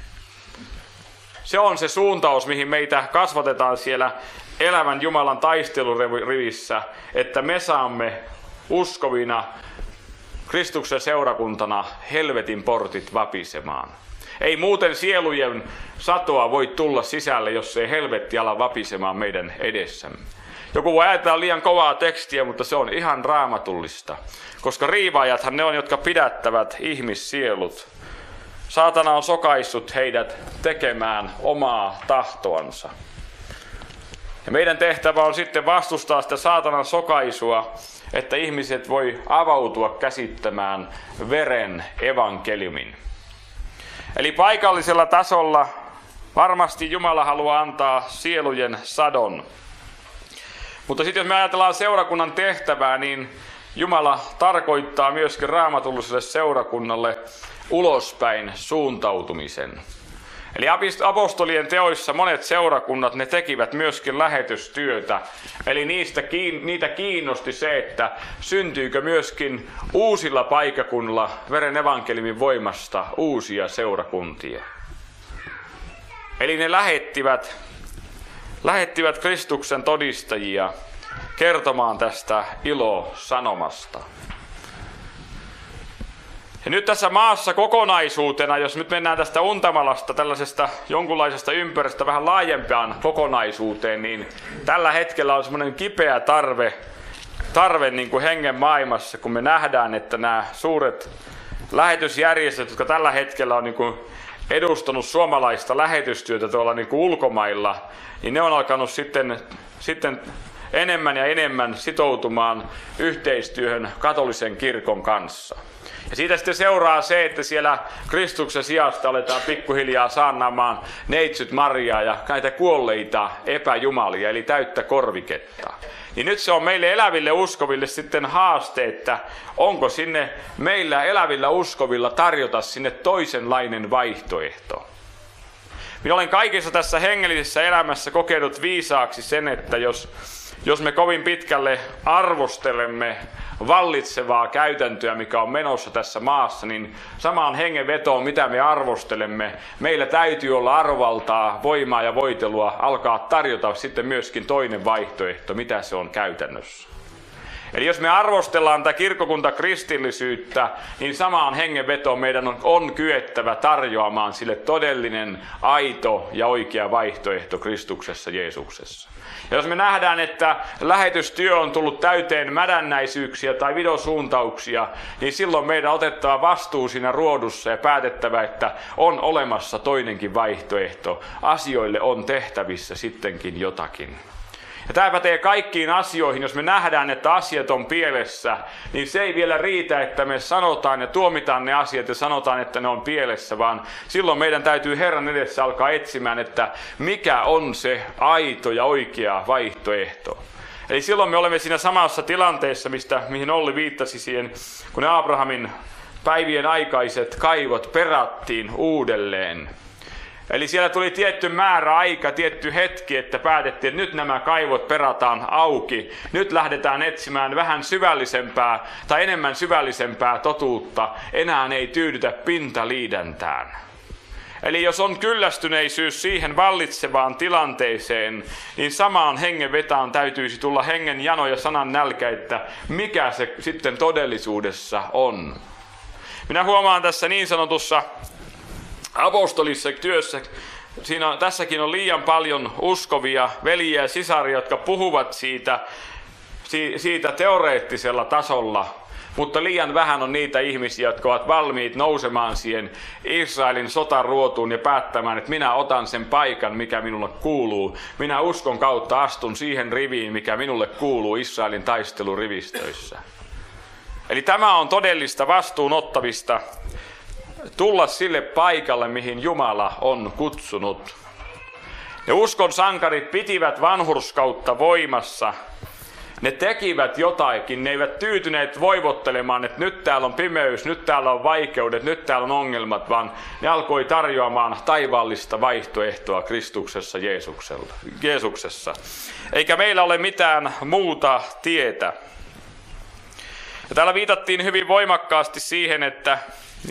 Speaker 1: Se on se suuntaus, mihin meitä kasvatetaan siellä elävän Jumalan taistelurivissä, että me saamme uskovina Kristuksen seurakuntana helvetin portit vapisemaan. Ei muuten sielujen satoa voi tulla sisälle, jos ei helvetti ala vapisemaan meidän edessämme. Joku voi ajatella liian kovaa tekstiä, mutta se on ihan raamatullista, koska riivaajathan ne on, jotka pidättävät ihmissielut. Saatana on sokaissut heidät tekemään omaa tahtoansa. Ja meidän tehtävä on sitten vastustaa sitä saatanan sokaisua, että ihmiset voi avautua käsittämään veren evankeliumin. Eli paikallisella tasolla varmasti Jumala haluaa antaa sielujen sadon. Mutta sitten jos me ajatellaan seurakunnan tehtävää, niin Jumala tarkoittaa myöskin raamatulliselle seurakunnalle ulospäin suuntautumisen. Eli apostolien teoissa monet seurakunnat, ne tekivät myöskin lähetystyötä. Eli niitä kiinnosti se, että syntyykö myöskin uusilla paikkakunnilla veren evankeliumin voimasta uusia seurakuntia. Eli ne lähettivät Kristuksen todistajia kertomaan tästä ilosanomasta. Ja nyt tässä maassa kokonaisuutena, jos nyt mennään tästä Untamalasta, tällaisesta jonkunlaisesta ympäristä vähän laajempaan kokonaisuuteen, niin tällä hetkellä on semmoinen kipeä tarve niin kuin hengen maailmassa, kun me nähdään, että nämä suuret lähetysjärjestöt, jotka tällä hetkellä on niin kuin edustanut suomalaista lähetystyötä tuolla niin kuin ulkomailla, niin ne on alkanut sitten enemmän ja enemmän sitoutumaan yhteistyöhön katolisen kirkon kanssa. Ja siitä sitten seuraa se, että siellä Kristuksen sijasta aletaan pikkuhiljaa saarnaamaan neitsyt Mariaa ja näitä kuolleita epäjumalia, eli täyttä korviketta. Niin nyt se on meille eläville uskoville sitten haaste, että onko sinne meillä elävillä uskovilla tarjota sinne toisenlainen vaihtoehto. Minä olen kaikessa tässä hengellisessä elämässä kokenut viisaaksi sen, että jos me kovin pitkälle arvostelemme vallitsevaa käytäntöä, mikä on menossa tässä maassa, niin samaan hengenvetoon, mitä me arvostelemme, meillä täytyy olla arvovaltaa, voimaa ja voitelua alkaa tarjota sitten myöskin toinen vaihtoehto, mitä se on käytännössä. Eli jos me arvostellaan tätä kirkkokuntakristillisyyttä, niin samaan hengenvetoon meidän on kyettävä tarjoamaan sille todellinen, aito ja oikea vaihtoehto Kristuksessa Jeesuksessa. Ja jos me nähdään, että lähetystyö on tullut täyteen mädännäisyyksiä tai vidosuuntauksia, niin silloin meidän on otettava vastuu siinä ruodussa ja päätettävä, että on olemassa toinenkin vaihtoehto. Asioille on tehtävissä sittenkin jotakin. Ja tämä pätee kaikkiin asioihin. Jos me nähdään, että asiat on pielessä, niin se ei vielä riitä, että me sanotaan ja tuomitaan ne asiat ja sanotaan, että ne on pielessä, vaan silloin meidän täytyy Herran edessä alkaa etsimään, että mikä on se aito ja oikea vaihtoehto. Eli silloin me olemme siinä samassa tilanteessa, mihin Olli viittasi siihen, kun ne Abrahamin päivien aikaiset kaivot perattiin uudelleen. Eli siellä tuli tietty määräaika, tietty hetki, että päätettiin, että nyt nämä kaivot perataan auki. Nyt lähdetään etsimään vähän syvällisempää tai enemmän syvällisempää totuutta. Enää ei tyydytä pintaliidäntään. Eli jos on kyllästyneisyys siihen vallitsevaan tilanteeseen, niin samaan hengenvetaan täytyisi tulla hengen jano ja sanan nälkä, että mikä se sitten todellisuudessa on. Minä huomaan tässä niin sanotussa apostolisessa työssä, tässäkin on liian paljon uskovia veljiä ja sisaria, jotka puhuvat siitä teoreettisella tasolla, mutta liian vähän on niitä ihmisiä, jotka ovat valmiit nousemaan siihen Israelin sotaruotuun ja päättämään, että minä otan sen paikan, mikä minulle kuuluu. Minä uskon kautta astun siihen riviin, mikä minulle kuuluu Israelin taistelurivistöissä. Eli tämä on todellista vastuunottamista. Tulla sille paikalle, mihin Jumala on kutsunut. Ne uskon sankarit pitivät vanhurskautta voimassa. Ne tekivät jotakin, ne eivät tyytyneet voivottelemaan, että nyt täällä on pimeys, nyt täällä on vaikeudet, nyt täällä on ongelmat, vaan ne alkoi tarjoamaan taivaallista vaihtoehtoa Kristuksessa Jeesuksessa. Eikä meillä ole mitään muuta tietä. Ja täällä viitattiin hyvin voimakkaasti siihen, että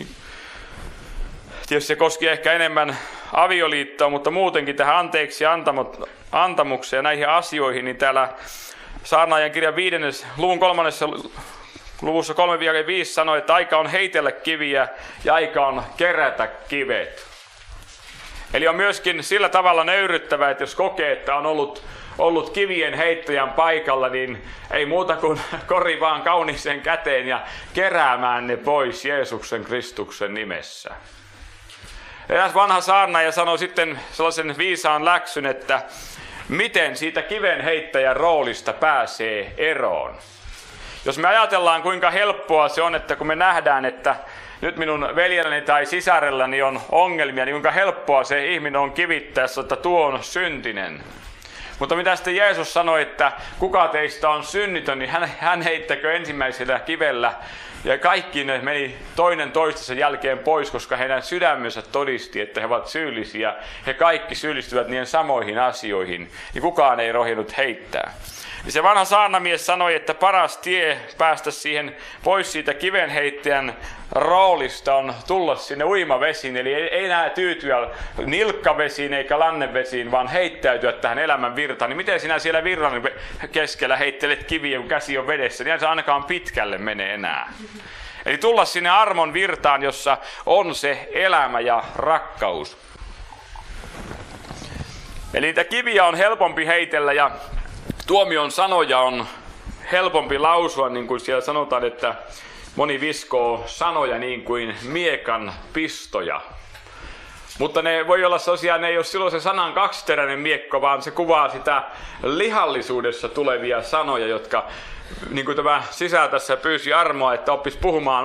Speaker 1: tietysti se koski ehkä enemmän avioliittoa, mutta muutenkin tähän anteeksi antamukseen ja näihin asioihin, niin täällä Saarnaajan kirjan 5. luvun 3. luvussa 3-5 sanoi, että aika on heitellä kiviä ja aika on kerätä kivet. Eli on myöskin sillä tavalla nöyryttävää, että jos kokee, että on ollut kivien heittäjän paikalla, niin ei muuta kuin kori vaan kauniiseen käteen ja keräämään ne pois Jeesuksen Kristuksen nimessä. Eräs vanha saarnaaja sanoi sitten sellaisen viisaan läksyn, että miten siitä kivenheittäjän roolista pääsee eroon. Jos me ajatellaan, kuinka helppoa se on, että kun me nähdään, että nyt minun veljelläni tai sisarellani on ongelmia, niin kuinka helppoa se ihminen on kivittäessä, että tuo on syntinen. Mutta mitä sitten Jeesus sanoi, että kuka teistä on synnitön, niin hän heittäkö ensimmäisellä kivellä. Ja kaikki ne meni toinen toistensa jälkeen pois, koska heidän sydämensä todisti, että he ovat syyllisiä. He kaikki syyllistyvät niiden samoihin asioihin, niin kukaan ei rohjennut heittää. Ja se vanha saarnamies sanoi, että paras tie päästä pois siitä kivenheittäjän roolista on tulla sinne uimavesiin. Eli ei enää tyytyä nilkkavesiin eikä lannevesiin, vaan heittäytyä tähän elämän virtaan. Niin miten sinä siellä virran keskellä heittelet kiviä, kun käsi on vedessä, niin se ainakaan pitkälle mene enää. Eli tulla sinne armon virtaan, jossa on se elämä ja rakkaus. Eli niitä kiviä on helpompi heitellä ja tuomion sanoja on helpompi lausua, niin kuin siellä sanotaan, että moni viskoo sanoja niin kuin miekan pistoja. Mutta ne voi olla sosiaan, ne ei ole silloin se sanan kaksiteräinen miekko, vaan se kuvaa sitä lihallisuudessa tulevia sanoja, jotka, niin kuin tämä sisältässä pyysi armoa, että oppisi puhumaan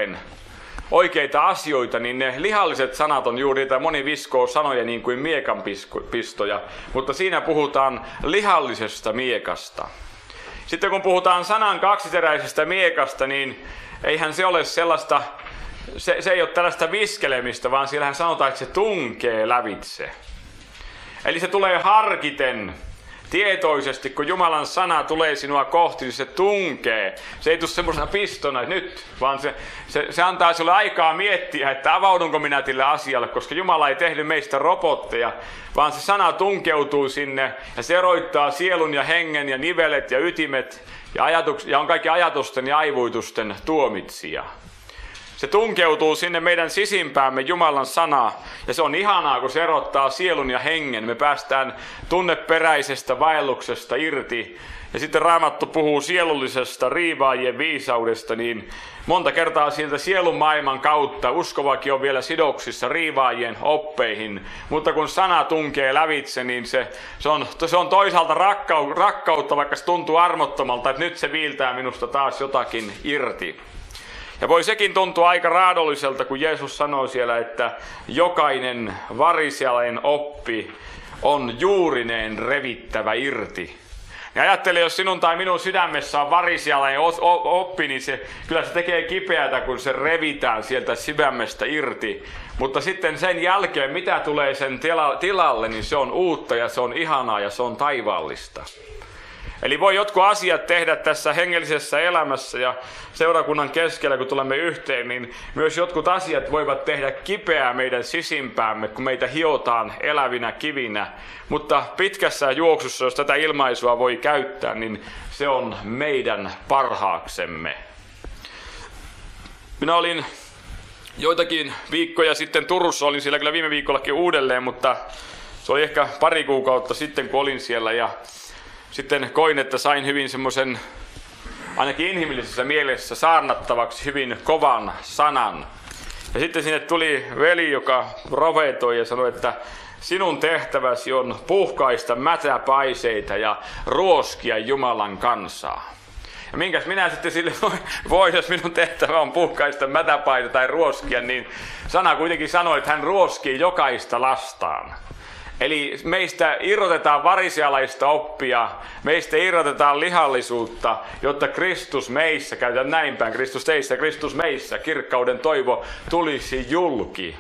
Speaker 1: oikeita asioita, niin ne lihalliset sanat on juuri niitä, moni viskoo sanoja niin kuin miekan pistoja, mutta siinä puhutaan lihallisesta miekasta. Sitten kun puhutaan sanan kaksiteräisestä miekasta, niin eihän se ole sellaista, se ei ole tällaista viskelemistä, vaan siellähän sanotaan, että se tunkee lävitse. Eli se tulee harkiten, tietoisesti, kun Jumalan sana tulee sinua kohti, niin se tunkee. Se ei tule semmoisena pistona, että nyt, vaan se antaa sinulle aikaa miettiä, että avaudunko minä tälle asialle, koska Jumala ei tehnyt meistä robotteja, vaan se sana tunkeutuu sinne ja se eroittaa sielun ja hengen ja nivelet ja ytimet ja on kaikki ajatusten ja aivoitusten tuomitsija. Se tunkeutuu sinne meidän sisimpäämme Jumalan sanaa, ja se on ihanaa, kun se erottaa sielun ja hengen. Me päästään tunneperäisestä vaelluksesta irti, ja sitten Raamattu puhuu sielullisesta riivaajien viisaudesta, niin monta kertaa siltä sielun maailman kautta uskovakin on vielä sidoksissa riivaajien oppeihin, mutta kun sana tunkee lävitse, niin se on toisaalta rakkautta, vaikka se tuntuu armottomalta, että nyt se viiltää minusta taas jotakin irti. Ja voi sekin tuntua aika raadolliselta, kun Jeesus sanoi siellä, että jokainen varisalainen oppi on juurineen revittävä irti. Ja ajattele, jos sinun tai minun sydämessä on varisalainen oppi, niin kyllä se tekee kipeätä, kun se revitään sieltä sydämestä irti. Mutta sitten sen jälkeen, mitä tulee sen tilalle, niin se on uutta ja se on ihanaa ja se on taivaallista. Eli voi jotkut asiat tehdä tässä hengellisessä elämässä ja seurakunnan keskellä, kun tulemme yhteen, niin myös jotkut asiat voivat tehdä kipeää meidän sisimpäämme, kun meitä hiotaan elävinä kivinä. Mutta pitkässä juoksussa, jos tätä ilmaisua voi käyttää, niin se on meidän parhaaksemme. Minä olin joitakin viikkoja sitten Turussa, olin siellä kyllä viime viikollakin uudelleen, mutta se oli ehkä pari kuukautta sitten, kun olin siellä ja sitten koin, että sain hyvin semmoisen, ainakin inhimillisessä mielessä saarnattavaksi hyvin kovan sanan. Ja sitten sinne tuli veli, joka profeetoi ja sanoi, että sinun tehtäväsi on puhkaista mätäpaiseita ja ruoskia Jumalan kansaa. Ja minkäs minä sitten sille voi, jos minun tehtävä on puhkaista mätäpaiseita tai ruoskia, niin sana kuitenkin sanoi, että hän ruoskii jokaista lastaan. Eli meistä irrotetaan varisialaista oppia, meistä irrotetaan lihallisuutta, jotta Kristus meissä, käytän näin päin, Kristus teissä, Kristus meissä, kirkkauden toivo tulisi julki.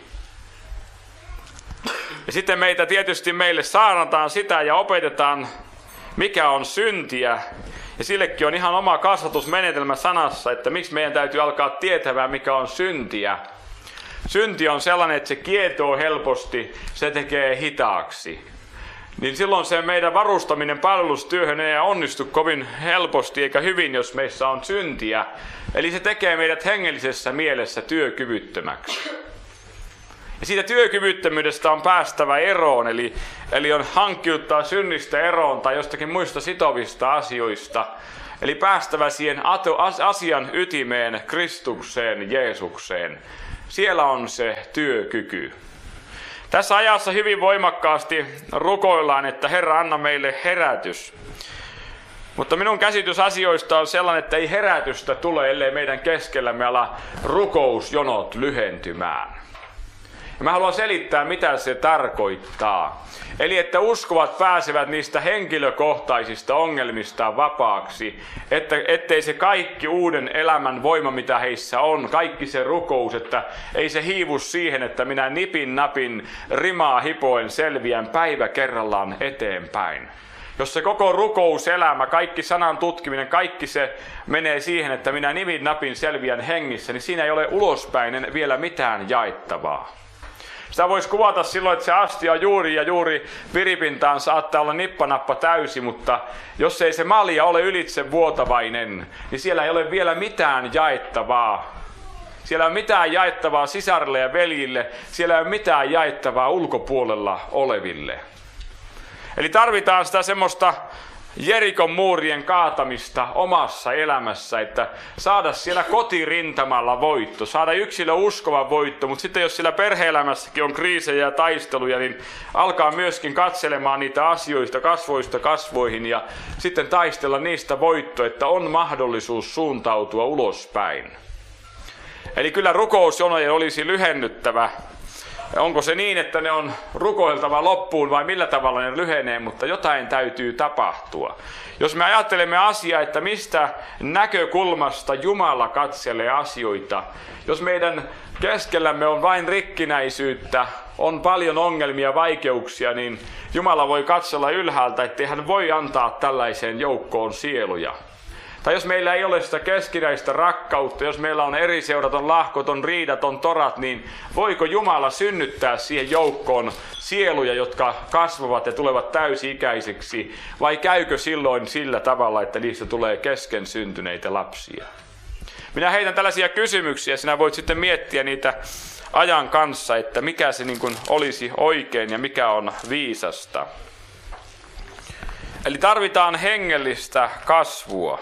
Speaker 1: Ja sitten meille saarnataan sitä ja opetetaan, mikä on syntiä. Ja sillekin on ihan oma kasvatusmenetelmä sanassa, että miksi meidän täytyy alkaa tietämään, mikä on syntiä. Synti on sellainen, että se kietoo helposti, se tekee hitaaksi. Niin silloin se meidän varustaminen palvelustyöhön ei onnistu kovin helposti eikä hyvin, jos meissä on syntiä. Eli se tekee meidät hengellisessä mielessä työkyvyttömäksi. Ja siitä työkyvyttömyydestä on päästävä eroon, eli on hankkiuttaa synnistä eroon tai jostakin muista sitovista asioista. Eli päästävä siihen asian ytimeen, Kristukseen, Jeesukseen. Siellä on se työkyky. Tässä ajassa hyvin voimakkaasti rukoillaan, että Herra, anna meille herätys. Mutta minun käsitys asioista on sellainen, että ei herätystä tule, ellei meidän keskellämme ala rukousjonot lyhentymään. Ja mä haluan selittää, mitä se tarkoittaa. Eli että uskovat pääsevät niistä henkilökohtaisista ongelmistaan vapaaksi, ettei se kaikki uuden elämän voima, mitä heissä on, kaikki se rukous, että ei se hiivu siihen, että minä nipin napin rimaa hipoen selviän päivä kerrallaan eteenpäin. Jos se koko rukouselämä, kaikki sanan tutkiminen, kaikki se menee siihen, että minä nipin napin selviän hengissä, niin siinä ei ole ulospäin vielä mitään jaettavaa. Sitä voisi kuvata silloin, että se astia juuri ja juuri piripintaan saattaa olla nippanappa täysi, mutta jos ei se malja ole ylitse vuotavainen, niin siellä ei ole vielä mitään jaettavaa. Siellä ei ole mitään jaettavaa sisarille ja veljille. Siellä ei ole mitään jaettavaa ulkopuolella oleville. Eli tarvitaan sitä semmoista Jerikon muurien kaatamista omassa elämässä, että saada siellä kotirintamalla voitto, saada yksilö uskova voitto, mutta sitten jos siellä perhe-elämässäkin on kriisejä ja taisteluja, niin alkaa myöskin katselemaan niitä asioista kasvoista kasvoihin ja sitten taistella niistä voitto, että on mahdollisuus suuntautua ulospäin. Eli kyllä rukousjonojen olisi lyhennyttävä. Onko se niin, että ne on rukoiltava loppuun vai millä tavalla ne lyhenee, mutta jotain täytyy tapahtua. Jos me ajattelemme asiaa, että mistä näkökulmasta Jumala katselee asioita, jos meidän keskellämme on vain rikkinäisyyttä, on paljon ongelmia ja vaikeuksia, niin Jumala voi katsella ylhäältä, ettei hän voi antaa tällaiseen joukkoon sieluja. Tai jos meillä ei ole sitä keskinäistä rakkautta, jos meillä on eri seuraton, lahkoton, riidaton, torat, niin voiko Jumala synnyttää siihen joukkoon sieluja, jotka kasvavat ja tulevat täysi-ikäisiksi, vai käykö silloin sillä tavalla, että niistä tulee kesken syntyneitä lapsia? Minä heitän tällaisia kysymyksiä, sinä voit sitten miettiä niitä ajan kanssa, että mikä se niin kuin olisi oikein ja mikä on viisasta. Eli tarvitaan hengellistä kasvua.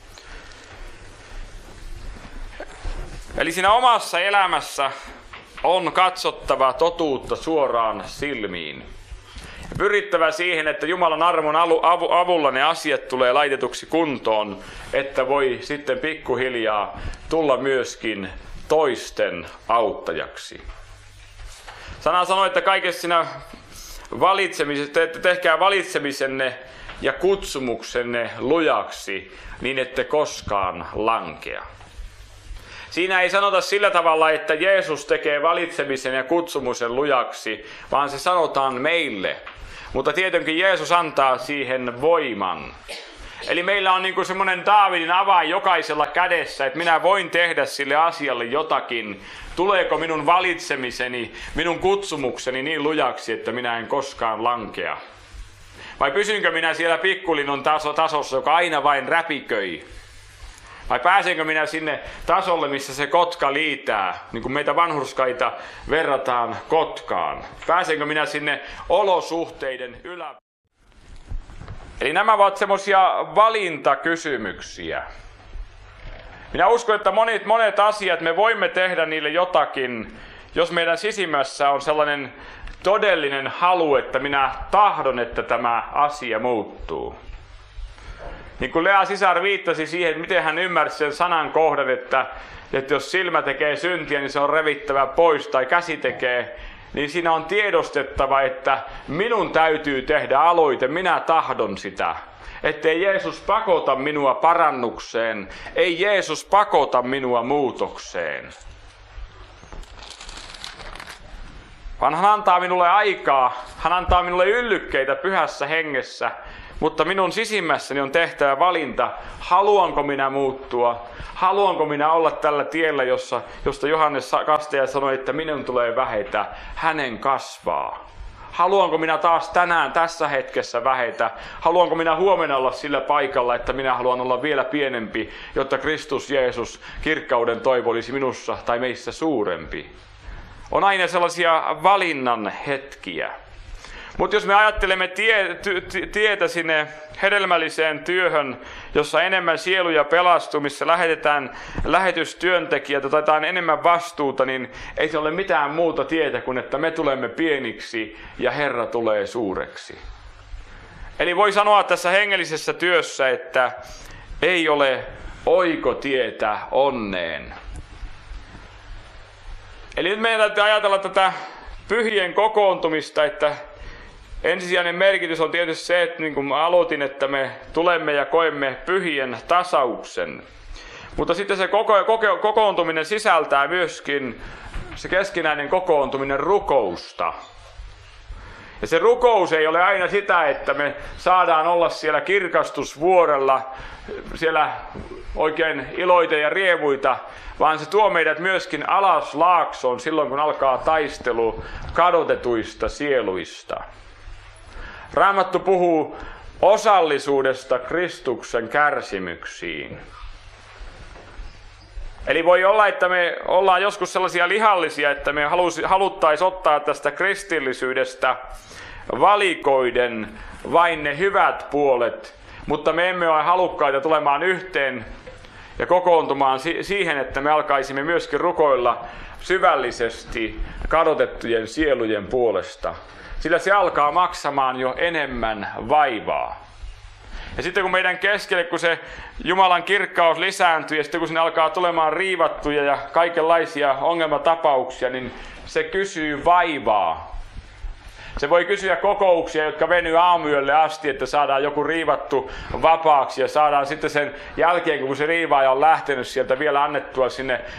Speaker 1: Eli siinä omassa elämässä on katsottava totuutta suoraan silmiin. Ja pyrittävä siihen, että Jumalan armon avulla ne asiat tulee laitetuksi kuntoon, että voi sitten pikkuhiljaa tulla myöskin toisten auttajaksi. Sana sanoo, että kaikessa siinä valitsemisessa, että tehkää valitsemisenne ja kutsumuksenne lujaksi, niin ette koskaan lankea. Siinä ei sanota sillä tavalla, että Jeesus tekee valitsemisen ja kutsumuksen lujaksi, vaan se sanotaan meille. Mutta tietenkin Jeesus antaa siihen voiman. Eli meillä on niin kuin semmoinen Daavidin avain jokaisella kädessä, että minä voin tehdä sille asialle jotakin. Tuleeko minun valitsemiseni, minun kutsumukseni niin lujaksi, että minä en koskaan lankea? Vai pysynkö minä siellä pikkulinnon tasossa, joka aina vain räpiköi? Vai pääsenkö minä sinne tasolle, missä se kotka liitää, niin kuin meitä vanhurskaita verrataan kotkaan? Pääsenkö minä sinne olosuhteiden yläpuolelle? Eli nämä ovat semmoisia valintakysymyksiä. Minä uskon, että monet asiat me voimme tehdä niille jotakin, jos meidän sisimmässä on sellainen todellinen halu, että minä tahdon, että tämä asia muuttuu. Niin kuin Lea sisar viittasi siihen, että miten hän ymmärsi sen sanan kohdan, että jos silmä tekee syntiä, niin se on revittävä pois, tai käsi tekee, niin siinä on tiedostettava, että minun täytyy tehdä aloite, minä tahdon sitä. Ettei Jeesus pakota minua parannukseen, ei Jeesus pakota minua muutokseen. Vaan hän antaa minulle aikaa, hän antaa minulle yllykkeitä pyhässä hengessä, mutta minun sisimmässäni on tehtävä valinta, haluanko minä muuttua, haluanko minä olla tällä tiellä, josta Johannes Kastaja sanoi, että minun tulee vähetä, hänen kasvaa. Haluanko minä taas tänään tässä hetkessä vähetä, haluanko minä huomenna olla sillä paikalla, että minä haluan olla vielä pienempi, jotta Kristus Jeesus kirkkauden toivo olisi minussa tai meissä suurempi. On aina sellaisia valinnan hetkiä. Mutta jos me ajattelemme tietä sinne hedelmälliseen työhön, jossa enemmän sieluja pelastuu, missä lähetetään lähetystyöntekijät, otetaan enemmän vastuuta, niin ei se ole mitään muuta tietä kuin, että me tulemme pieniksi ja Herra tulee suureksi. Eli voi sanoa tässä hengellisessä työssä, että ei ole oikotietä onneen. Eli nyt meidän täytyy ajatella tätä pyhien kokoontumista, että ensisijainen merkitys on tietysti se, että niin kuin mä aloitin, että me tulemme ja koemme pyhien tasauksen. Mutta sitten se kokoontuminen sisältää myöskin se keskinäinen kokoontuminen rukousta. Ja se rukous ei ole aina sitä, että me saadaan olla siellä kirkastusvuorella, siellä oikein iloita ja riemuita, vaan se tuo meidät myöskin alas laaksoon silloin, kun alkaa taistelu kadotetuista sieluista. Raamattu puhuu osallisuudesta Kristuksen kärsimyksiin. Eli voi olla, että me ollaan joskus sellaisia lihallisia, että me haluttaisiin ottaa tästä kristillisyydestä valikoiden vain ne hyvät puolet, mutta me emme ole halukkaita tulemaan yhteen ja kokoontumaan siihen, että me alkaisimme myöskin rukoilla syvällisesti kadotettujen sielujen puolesta. Sillä se alkaa maksamaan jo enemmän vaivaa. Ja sitten kun meidän keskelle, kun se Jumalan kirkkaus lisääntyy ja sitten kun sinne alkaa tulemaan riivattuja ja kaikenlaisia ongelmatapauksia, niin se kysyy vaivaa. Se voi kysyä kokouksia, jotka venyy aamuyölle asti, että saadaan joku riivattu vapaaksi ja saadaan sitten sen jälkeen, kun se riivaaja on lähtenyt sieltä vielä annettua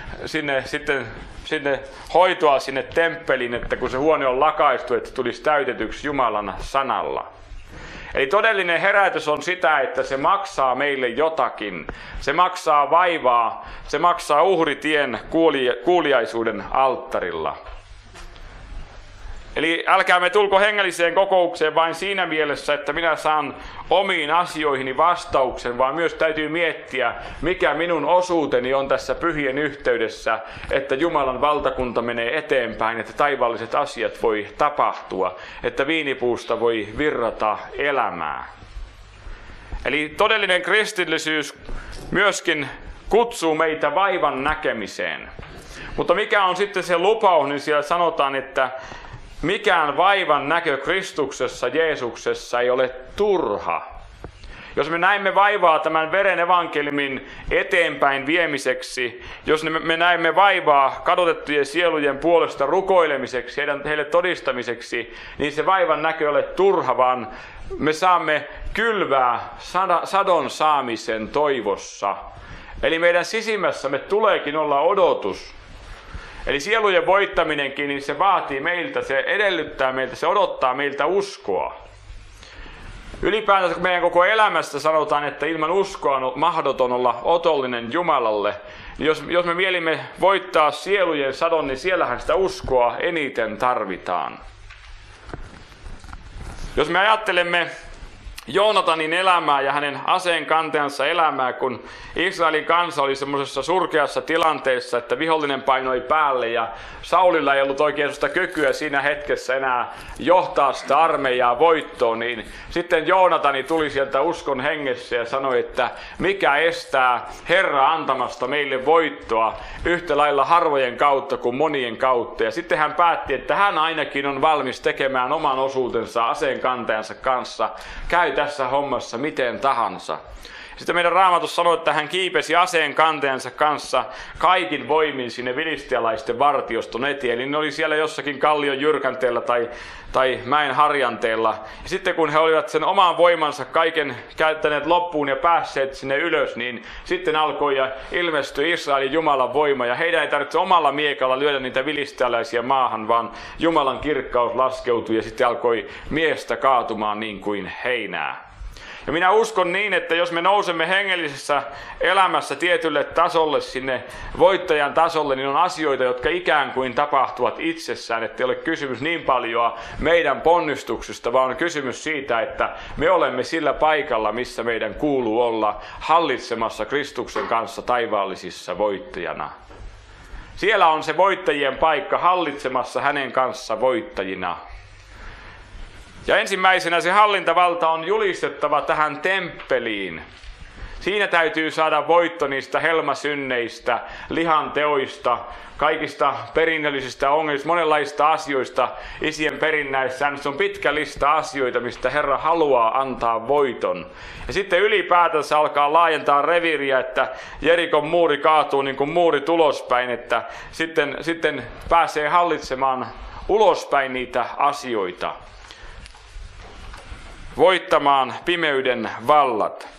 Speaker 1: sinne hoitoa sinne temppeliin, että kun se huone on lakaistu, että tulisi täytetyksi Jumalan sanalla. Eli todellinen herätys on sitä, että se maksaa meille jotakin. Se maksaa vaivaa, se maksaa uhritien kuuliaisuuden alttarilla. Eli älkäämme tulko hengelliseen kokoukseen vain siinä mielessä, että minä saan omiin asioihini vastauksen, vaan myös täytyy miettiä, mikä minun osuuteni on tässä pyhien yhteydessä, että Jumalan valtakunta menee eteenpäin, että taivaalliset asiat voi tapahtua, että viinipuusta voi virrata elämää. Eli todellinen kristillisyys myöskin kutsuu meitä vaivan näkemiseen. Mutta mikä on sitten se lupaus, niin siellä sanotaan, että mikään vaivan näkö Kristuksessa, Jeesuksessa ei ole turha. Jos me näemme vaivaa tämän veren evankeliumin eteenpäin viemiseksi, jos me näemme vaivaa kadotettujen sielujen puolesta rukoilemiseksi, heille todistamiseksi, niin se vaivan näkö ei ole turha, vaan me saamme kylvää sadon saamisen toivossa. Eli meidän sisimmässämme tuleekin olla odotus. Eli sielujen voittaminenkin, niin se vaatii meiltä, se edellyttää meiltä, se odottaa meiltä uskoa. Ylipäätään kun meidän koko elämästä sanotaan, että ilman uskoa on mahdoton olla otollinen Jumalalle, niin jos me mielimme voittaa sielujen sadon, niin siellähän sitä uskoa eniten tarvitaan. Jos me ajattelemme Joonatanin elämää ja hänen aseenkantajansa elämää, kun Israelin kansa oli semmoisessa surkeassa tilanteessa, että vihollinen painoi päälle ja Saulilla ei ollut oikein sitä kykyä siinä hetkessä enää johtaa sitä armeijaa voittoon, niin sitten Joonatani tuli sieltä uskon hengessä ja sanoi, että mikä estää Herra antamasta meille voittoa yhtä lailla harvojen kautta kuin monien kautta. Ja sitten hän päätti, että hän ainakin on valmis tekemään oman osuutensa aseenkantajansa kanssa. Käy tässä hommassa miten tahansa. Sitten meidän Raamatussa sanoo, että hän kiipesi aseen kantajansa kanssa kaikin voimin sinne filistialaisten vartioston eteen. Eli ne oli siellä jossakin kallion jyrkänteellä tai mäen harjanteella. Ja sitten kun he olivat sen oman voimansa kaiken käyttäneet loppuun ja päässeet sinne ylös, niin sitten alkoi ja ilmestyi Israelin Jumalan voima. Ja heidän ei tarvitse omalla miekalla lyödä niitä filistialaisia maahan, vaan Jumalan kirkkaus laskeutui ja sitten alkoi miestä kaatumaan niin kuin heinää. Ja minä uskon niin, että jos me nousemme hengellisessä elämässä tietylle tasolle, sinne voittajan tasolle, niin on asioita, jotka ikään kuin tapahtuvat itsessään. Että ei ole kysymys niin paljon meidän ponnistuksesta, vaan on kysymys siitä, että me olemme sillä paikalla, missä meidän kuuluu olla hallitsemassa Kristuksen kanssa taivaallisissa voittajana. Siellä on se voittajien paikka hallitsemassa hänen kanssa voittajina. Ja ensimmäisenä se hallintavalta on julistettava tähän temppeliin. Siinä täytyy saada voitto niistä helmasynneistä, lihanteoista, kaikista perinnöllisistä ongelmista, monenlaista asioista isien perinnäissä. Se on pitkä lista asioita, mistä Herra haluaa antaa voiton. Ja sitten ylipäätänsä alkaa laajentaa reviiriä, että Jerikon muuri kaatuu niin kuin muuri ulospäin, että sitten pääsee hallitsemaan ulospäin niitä asioita. Voittamaan pimeyden vallat.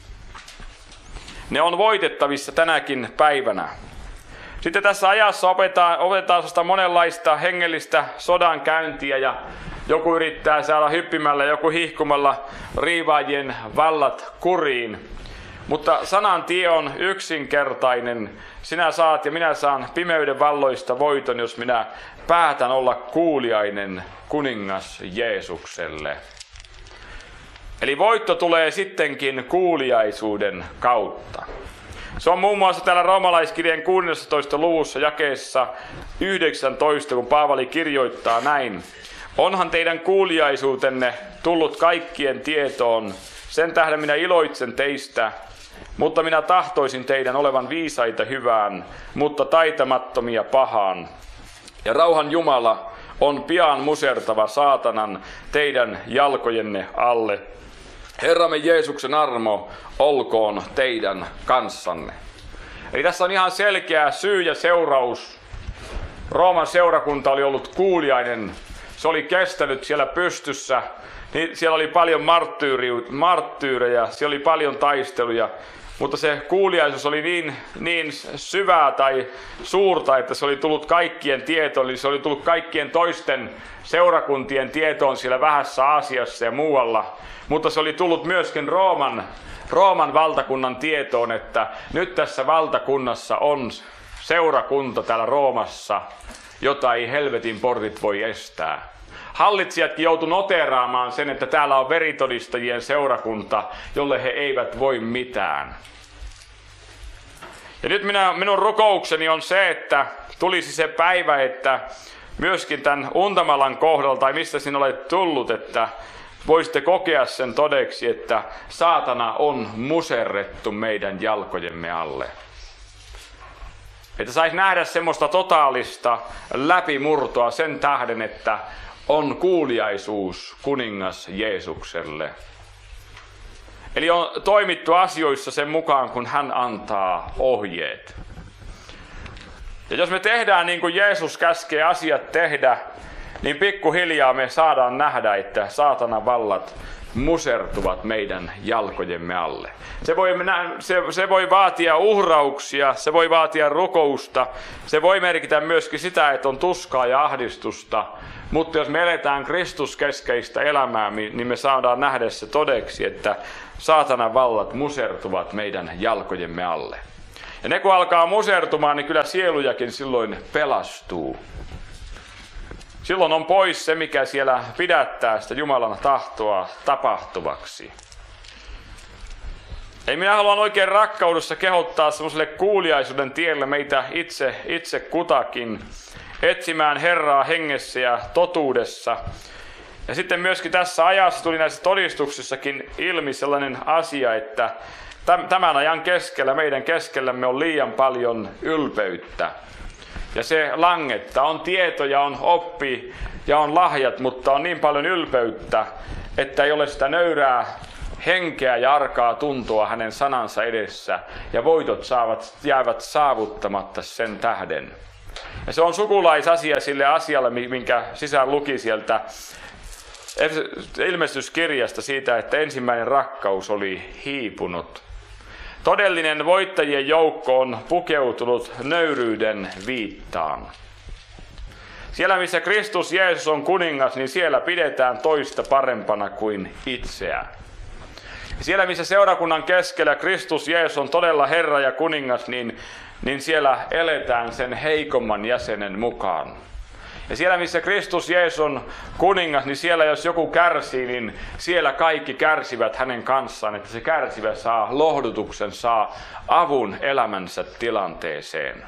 Speaker 1: Ne on voitettavissa tänäkin päivänä. Sitten tässä ajassa opetetaan sitä monenlaista hengellistä sodankäyntiä ja joku yrittää saada hyppimällä, joku hihkumalla riivaajien vallat kuriin. Mutta sanan tie on yksinkertainen. Sinä saat ja minä saan pimeyden valloista voiton, jos minä päätän olla kuuliainen kuningas Jeesukselle. Eli voitto tulee sittenkin kuuliaisuuden kautta. Se on muun muassa täällä roomalaiskirjeen 16. luvussa jakeessa 19, kun Paavali kirjoittaa näin. Onhan teidän kuuliaisuutenne tullut kaikkien tietoon, sen tähden minä iloitsen teistä, mutta minä tahtoisin teidän olevan viisaita hyvään, mutta taitamattomia pahaan. Ja rauhan Jumala on pian musertava saatanan teidän jalkojenne alle. Herramme Jeesuksen armo olkoon teidän kanssanne. Eli tässä on ihan selkeä syy ja seuraus. Rooman seurakunta oli ollut kuuliainen. Se oli kestänyt siellä pystyssä. Siellä oli paljon marttyyrejä, siellä oli paljon taisteluja. Mutta se kuuliaisuus oli niin syvää tai suurta, että se oli tullut kaikkien tietoon. Eli se oli tullut kaikkien toisten seurakuntien tietoon siellä vähässä Aasiassa ja muualla. Mutta se oli tullut myöskin Rooman valtakunnan tietoon, että nyt tässä valtakunnassa on seurakunta täällä Roomassa, jota ei helvetin portit voi estää. Hallitsijatkin joutuivat noteeraamaan sen, että täällä on veritodistajien seurakunta, jolle he eivät voi mitään. Ja nyt minun rukoukseni on se, että tulisi se päivä, että myöskin tämän Untamalan kohdalla, tai mistä sinä olet tullut, että voisitte kokea sen todeksi, että saatana on muserrettu meidän jalkojemme alle. Että saisi nähdä semmoista totaalista läpimurtoa sen tähden, että on kuuliaisuus kuningas Jeesukselle. Eli on toimittu asioissa sen mukaan, kun hän antaa ohjeet. Ja jos me tehdään niin kuin Jeesus käskee asiat tehdä, niin pikkuhiljaa me saadaan nähdä, että saatanan vallat musertuvat meidän jalkojemme alle. Se voi vaatia uhrauksia, se voi vaatia rukousta, se voi merkitä myöskin sitä, että on tuskaa ja ahdistusta. Mutta jos me eletään Kristuskeskeistä elämää, niin me saadaan nähdä se todeksi, että saatanan vallat musertuvat meidän jalkojemme alle. Ja ne kun alkaa musertumaan, niin kyllä sielujakin silloin pelastuu. Silloin on pois se, mikä siellä pidättää sitä Jumalan tahtoa tapahtuvaksi. Ei minä haluan oikein rakkaudessa kehottaa semmoiselle kuuliaisuuden tielle meitä itse kutakin etsimään Herraa hengessä ja totuudessa. Ja sitten myöskin tässä ajassa tuli näissä todistuksissakin ilmi sellainen asia, että tämän ajan keskellä, meidän keskellämme on liian paljon ylpeyttä. Ja se langettaa, on tieto ja on oppi ja on lahjat, mutta on niin paljon ylpeyttä, että ei ole sitä nöyrää henkeä ja arkaa tuntoa hänen sanansa edessä. Ja voitot jäävät saavuttamatta sen tähden. Ja se on sukulaisasia sille asialle, minkä sisään luki sieltä ilmestyskirjasta siitä, että ensimmäinen rakkaus oli hiipunut. Todellinen voittajien joukko on pukeutunut nöyryyden viittaan. Siellä missä Kristus Jeesus on kuningas, niin siellä pidetään toista parempana kuin itseään. Siellä missä seurakunnan keskellä Kristus Jeesus on todella Herra ja kuningas, niin siellä eletään sen heikomman jäsenen mukaan. Ja siellä missä Kristus Jeesus on kuningas, niin siellä jos joku kärsii, niin siellä kaikki kärsivät hänen kanssaan, että se kärsivä saa lohdutuksen, saa avun elämänsä tilanteeseen.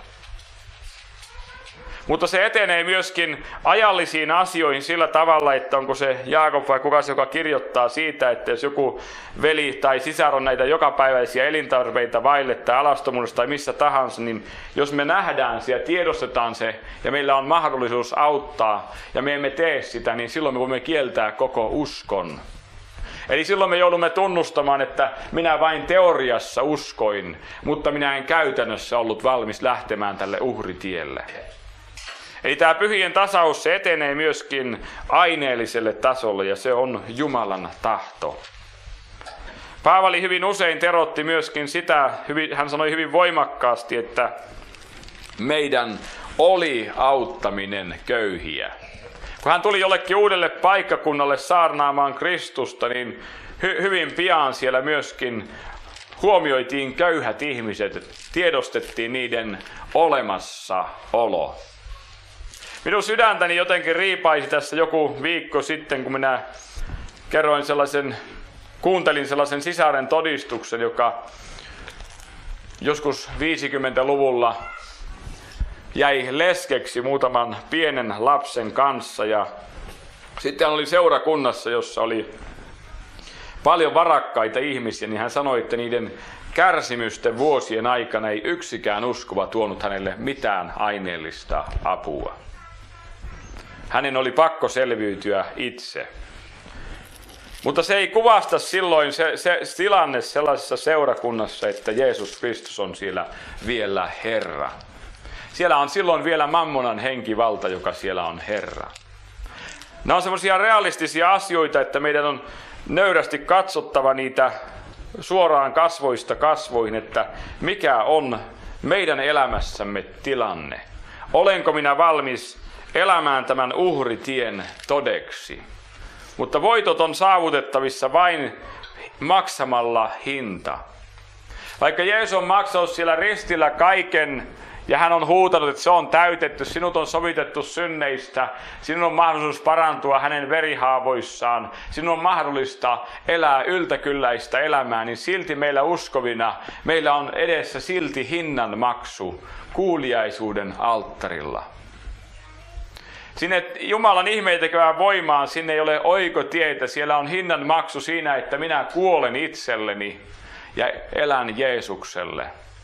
Speaker 1: Mutta se etenee myöskin ajallisiin asioihin sillä tavalla, että onko se Jaakob vai kuka se, joka kirjoittaa siitä, että jos joku veli tai sisar on näitä jokapäiväisiä elintarpeita vaille tai alastomuudesta tai missä tahansa, niin jos me nähdään se ja tiedostetaan se ja meillä on mahdollisuus auttaa ja me emme tee sitä, niin silloin me voimme kieltää koko uskon. Eli silloin me joudumme tunnustamaan, että minä vain teoriassa uskoin, mutta minä en käytännössä ollut valmis lähtemään tälle uhritielle. Eli tämä pyhien tasaus, se etenee myöskin aineelliselle tasolle ja se on Jumalan tahto. Paavali hyvin usein terotti myöskin sitä, hän sanoi hyvin voimakkaasti, että meidän oli auttaminen köyhiä. Kun hän tuli jollekin uudelle paikkakunnalle saarnaamaan Kristusta, niin hyvin pian siellä myöskin huomioitiin köyhät ihmiset, tiedostettiin niiden olemassaolo. Minun sydäntäni jotenkin riipaisi tässä joku viikko sitten, kun minä kuuntelin sellaisen sisaren todistuksen, joskus 50-luvulla jäi leskeksi muutaman pienen lapsen kanssa ja sitten hän oli seurakunnassa, jossa oli paljon varakkaita ihmisiä, niin hän sanoi, että niiden kärsimysten vuosien aikana ei yksikään uskova tuonut hänelle mitään aineellista apua. Hänen oli pakko selviytyä itse. Mutta se ei kuvasta silloin se tilanne sellaisessa seurakunnassa, että Jeesus Kristus on siellä vielä Herra. Siellä on silloin vielä mammonan henkivalta, joka siellä on Herra. Nämä on semmoisia realistisia asioita, että meidän on nöyrästi katsottava niitä suoraan kasvoista kasvoihin, että mikä on meidän elämässämme tilanne. Olenko minä valmis elämään tämän uhritien todeksi? Mutta voitot on saavutettavissa vain maksamalla hinta. Vaikka Jeesus on maksanut siellä ristillä kaiken, ja hän on huutanut, että se on täytetty, sinut on sovitettu synneistä, sinun on mahdollisuus parantua hänen verihaavoissaan, sinun on mahdollista elää yltäkylläistä elämää, niin silti meillä uskovina, meillä on edessä silti hinnan maksu kuuliaisuuden alttarilla. Sinne Jumalan ihmeitekevään voimaan, sinne ei ole oikotietä, siellä on hinnan maksu siinä, että minä kuolen itselleni ja elän Jeesukselle.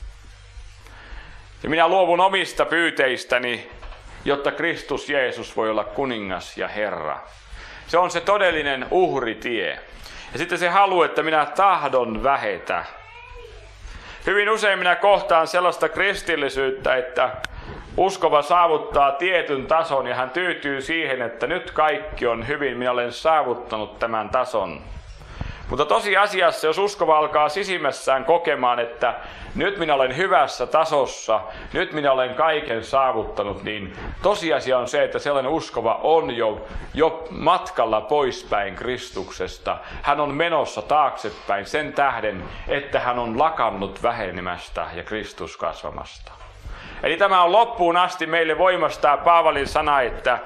Speaker 1: Ja minä luovun omista pyyteistäni, jotta Kristus Jeesus voi olla kuningas ja Herra. Se on se todellinen uhritie. Ja sitten se halu, että minä tahdon vähetä. Hyvin usein minä kohtaan sellaista kristillisyyttä, että uskova saavuttaa tietyn tason ja hän tyytyy siihen, että nyt kaikki on hyvin, minä olen saavuttanut tämän tason. Mutta tosiasiassa, jos uskova alkaa sisimmässään kokemaan, että nyt minä olen hyvässä tasossa, nyt minä olen kaiken saavuttanut, niin tosiasia on se, että sellainen uskova on jo matkalla poispäin Kristuksesta. Hän on menossa taaksepäin sen tähden, että hän on lakannut vähenemästä ja Kristus kasvamasta. Eli tämä on loppuun asti meille voimasta Paavalin sana, että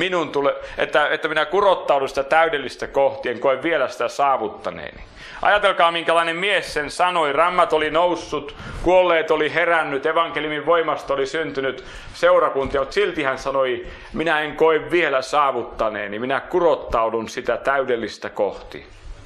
Speaker 1: minä kurottaudun sitä täydellistä kohti, en koe vielä sitä saavuttaneeni. Ajatelkaa, minkälainen mies sen sanoi. Rammat oli noussut, kuolleet oli herännyt, evankeliumin voimasta oli syntynyt seurakuntia, mutta silti hän sanoi, minä en koe vielä saavuttaneeni, minä kurottaudun sitä täydellistä kohti.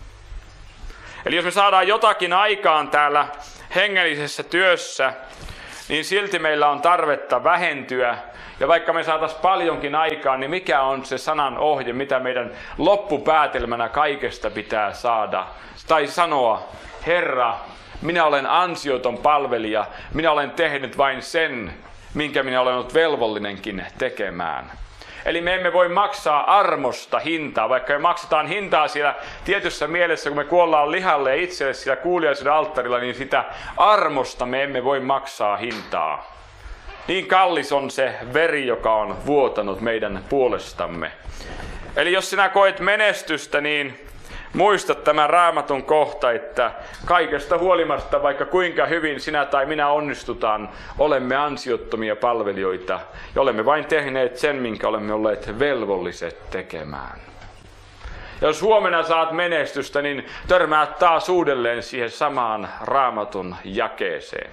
Speaker 1: Eli jos me saadaan jotakin aikaan täällä hengellisessä työssä, niin silti meillä on tarvetta vähentyä. Ja vaikka me saataisiin paljonkin aikaan, niin mikä on se sanan ohje, mitä meidän loppupäätelmänä kaikesta pitää saada? Tai sanoa, Herra, minä olen ansioton palvelija, minä olen tehnyt vain sen, minkä minä olen ollut velvollinenkin tekemään. Eli me emme voi maksaa armosta hintaa, vaikka me maksetaan hintaa siellä tietyssä mielessä, kun me kuollaan lihalle ja itselle siellä kuuliaisuuden alttarilla, niin sitä armosta me emme voi maksaa hintaa. Niin kallis on se veri, joka on vuotanut meidän puolestamme. Eli jos sinä koet menestystä, niin muista tämä Raamatun kohta, että kaikesta huolimatta, vaikka kuinka hyvin sinä tai minä onnistutaan, olemme ansiottomia palvelijoita ja olemme vain tehneet sen, minkä olemme olleet velvolliset tekemään. Ja jos huomenna saat menestystä, niin törmäät taas uudelleen siihen samaan Raamatun jakeeseen.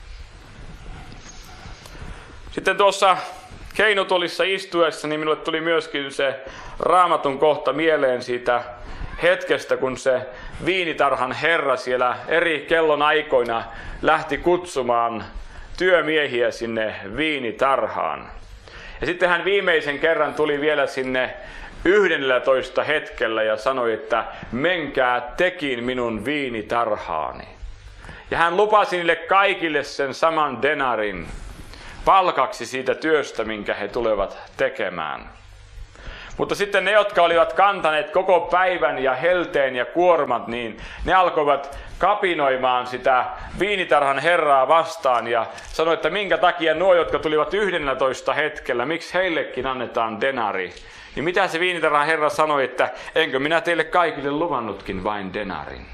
Speaker 1: Sitten tuossa keinutolissa istuessa, niin minulle tuli myöskin se Raamatun kohta mieleen siitä hetkestä, kun se viinitarhan herra siellä eri kellon aikoina lähti kutsumaan työmiehiä sinne viinitarhaan. Ja sitten hän viimeisen kerran tuli vielä sinne 11 hetkellä ja sanoi, että menkää tekin minun viinitarhaani. Ja hän lupasi niille kaikille sen saman denarin palkaksi siitä työstä, minkä he tulevat tekemään. Mutta sitten ne, jotka olivat kantaneet koko päivän ja helteen ja kuormat, niin ne alkoivat kapinoimaan sitä viinitarhan herraa vastaan ja sanoi, että minkä takia nuo, jotka tulivat 11 hetkellä, miksi heillekin annetaan denari. Niin mitä se viinitarhan herra sanoi, että enkö minä teille kaikille luvannutkin vain denarin.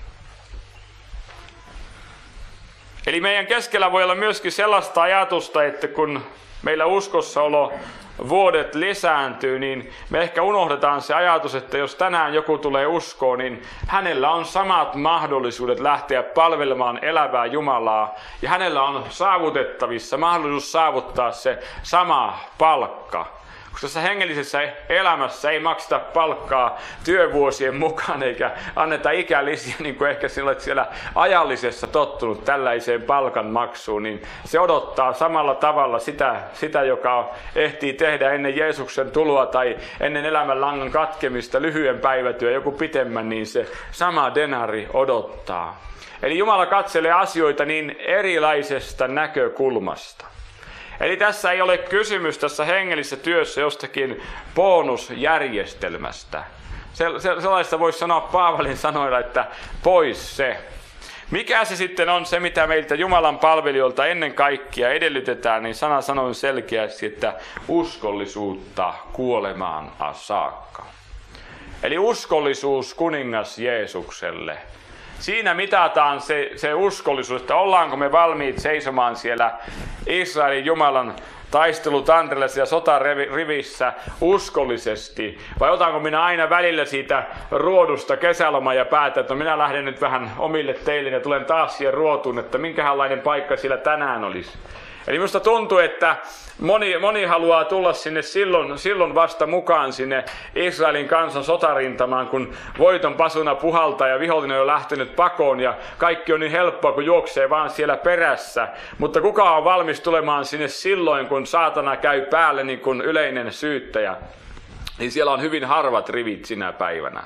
Speaker 1: Eli meidän keskellä voi olla myöskin sellaista ajatusta, että kun meillä uskossaolo vuodet lisääntyy, niin me ehkä unohdetaan se ajatus, että jos tänään joku tulee uskoon, niin hänellä on samat mahdollisuudet lähteä palvelemaan elävää Jumalaa, ja hänellä on saavutettavissa mahdollisuus saavuttaa se sama palkka. Koska tässä hengellisessä elämässä ei makseta palkkaa työvuosien mukaan eikä anneta ikälisiä, niin kuin ehkä olet siellä ajallisessa tottunut tällaiseen palkanmaksuun, niin se odottaa samalla tavalla sitä joka ehtii tehdä ennen Jeesuksen tuloa tai ennen elämän langan katkemista lyhyen päivätyö, joku pitemmän, niin se sama denari odottaa. Eli Jumala katselee asioita niin erilaisesta näkökulmasta. Eli tässä ei ole kysymys tässä hengellisessä työssä jostakin bonusjärjestelmästä. Sellaista voisi sanoa Paavalin sanoilla, että pois se. Mikä se sitten on se, mitä meiltä Jumalan palvelijoilta ennen kaikkea edellytetään, niin sana sanoo selkeästi, että uskollisuutta kuolemaan saakka. Eli uskollisuus kuningas Jeesukselle. Siinä mitataan se uskollisuus, että ollaanko me valmiit seisomaan siellä Israelin Jumalan taistelutantereella ja sotarivissä uskollisesti, vai otanko minä aina välillä siitä ruodusta kesälomaa ja päätän, että minä lähden nyt vähän omille teille ja tulen taas siihen ruotuun, että minkälainen paikka siellä tänään olisi. Eli minusta tuntuu, että moni haluaa tulla sinne silloin vasta mukaan sinne Israelin kansan sotarintamaan, kun voiton pasuna puhaltaa ja vihollinen on jo lähtenyt pakoon ja kaikki on niin helppoa, kun juoksee vaan siellä perässä. Mutta kuka on valmis tulemaan sinne silloin, kun saatana käy päälle niin kuin yleinen syyttäjä? Niin siellä on hyvin harvat rivit sinä päivänä.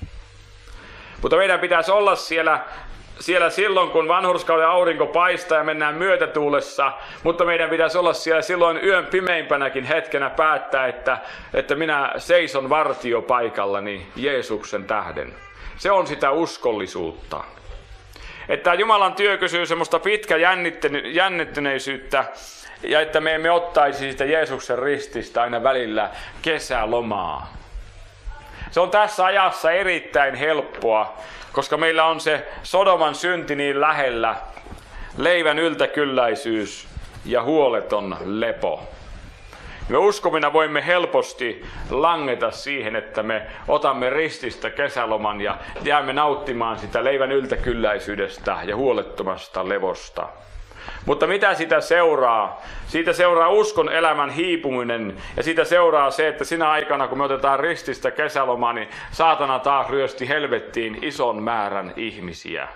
Speaker 1: Mutta meidän pitäisi olla siellä silloin, kun vanhurskauden aurinko paistaa ja mennään myötätuulessa, mutta meidän pitäisi olla siellä silloin yön pimeimpänäkin hetkenä päättää, että minä seison vartiopaikallani Jeesuksen tähden. Se on sitä uskollisuutta. Että Jumalan työ kysyy semmoista jännittyneisyyttä, ja että me emme ottaisi siitä Jeesuksen rististä aina välillä kesälomaa. Se on tässä ajassa erittäin helppoa, koska meillä on se Sodoman synti niin lähellä, leivän yltäkylläisyys ja huoleton lepo. Me uskomina voimme helposti langeta siihen, että me otamme rististä kesäloman ja jäämme nauttimaan sitä leivän yltäkylläisyydestä ja huolettomasta levosta. Mutta mitä sitä seuraa? Siitä seuraa uskon elämän hiipuminen ja siitä seuraa se, että sinä aikana kun me otetaan rististä kesälomaa, niin saatana taas ryösti helvettiin ison määrän ihmisiä.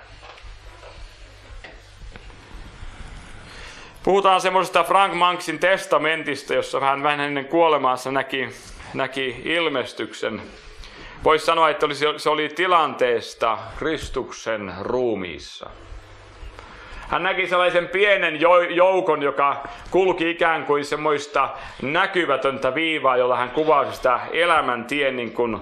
Speaker 1: Puhutaan semmoisesta Frank Monksin testamentista, jossa vähän ennen kuolemaansa näki ilmestyksen. Voisi sanoa, että se oli tilanteesta Kristuksen ruumiissa. Hän näki sellaisen pienen joukon, joka kulki ikään kuin semmoista näkyvätöntä viivaa, jolla hän kuvasi sitä elämäntien niin kuin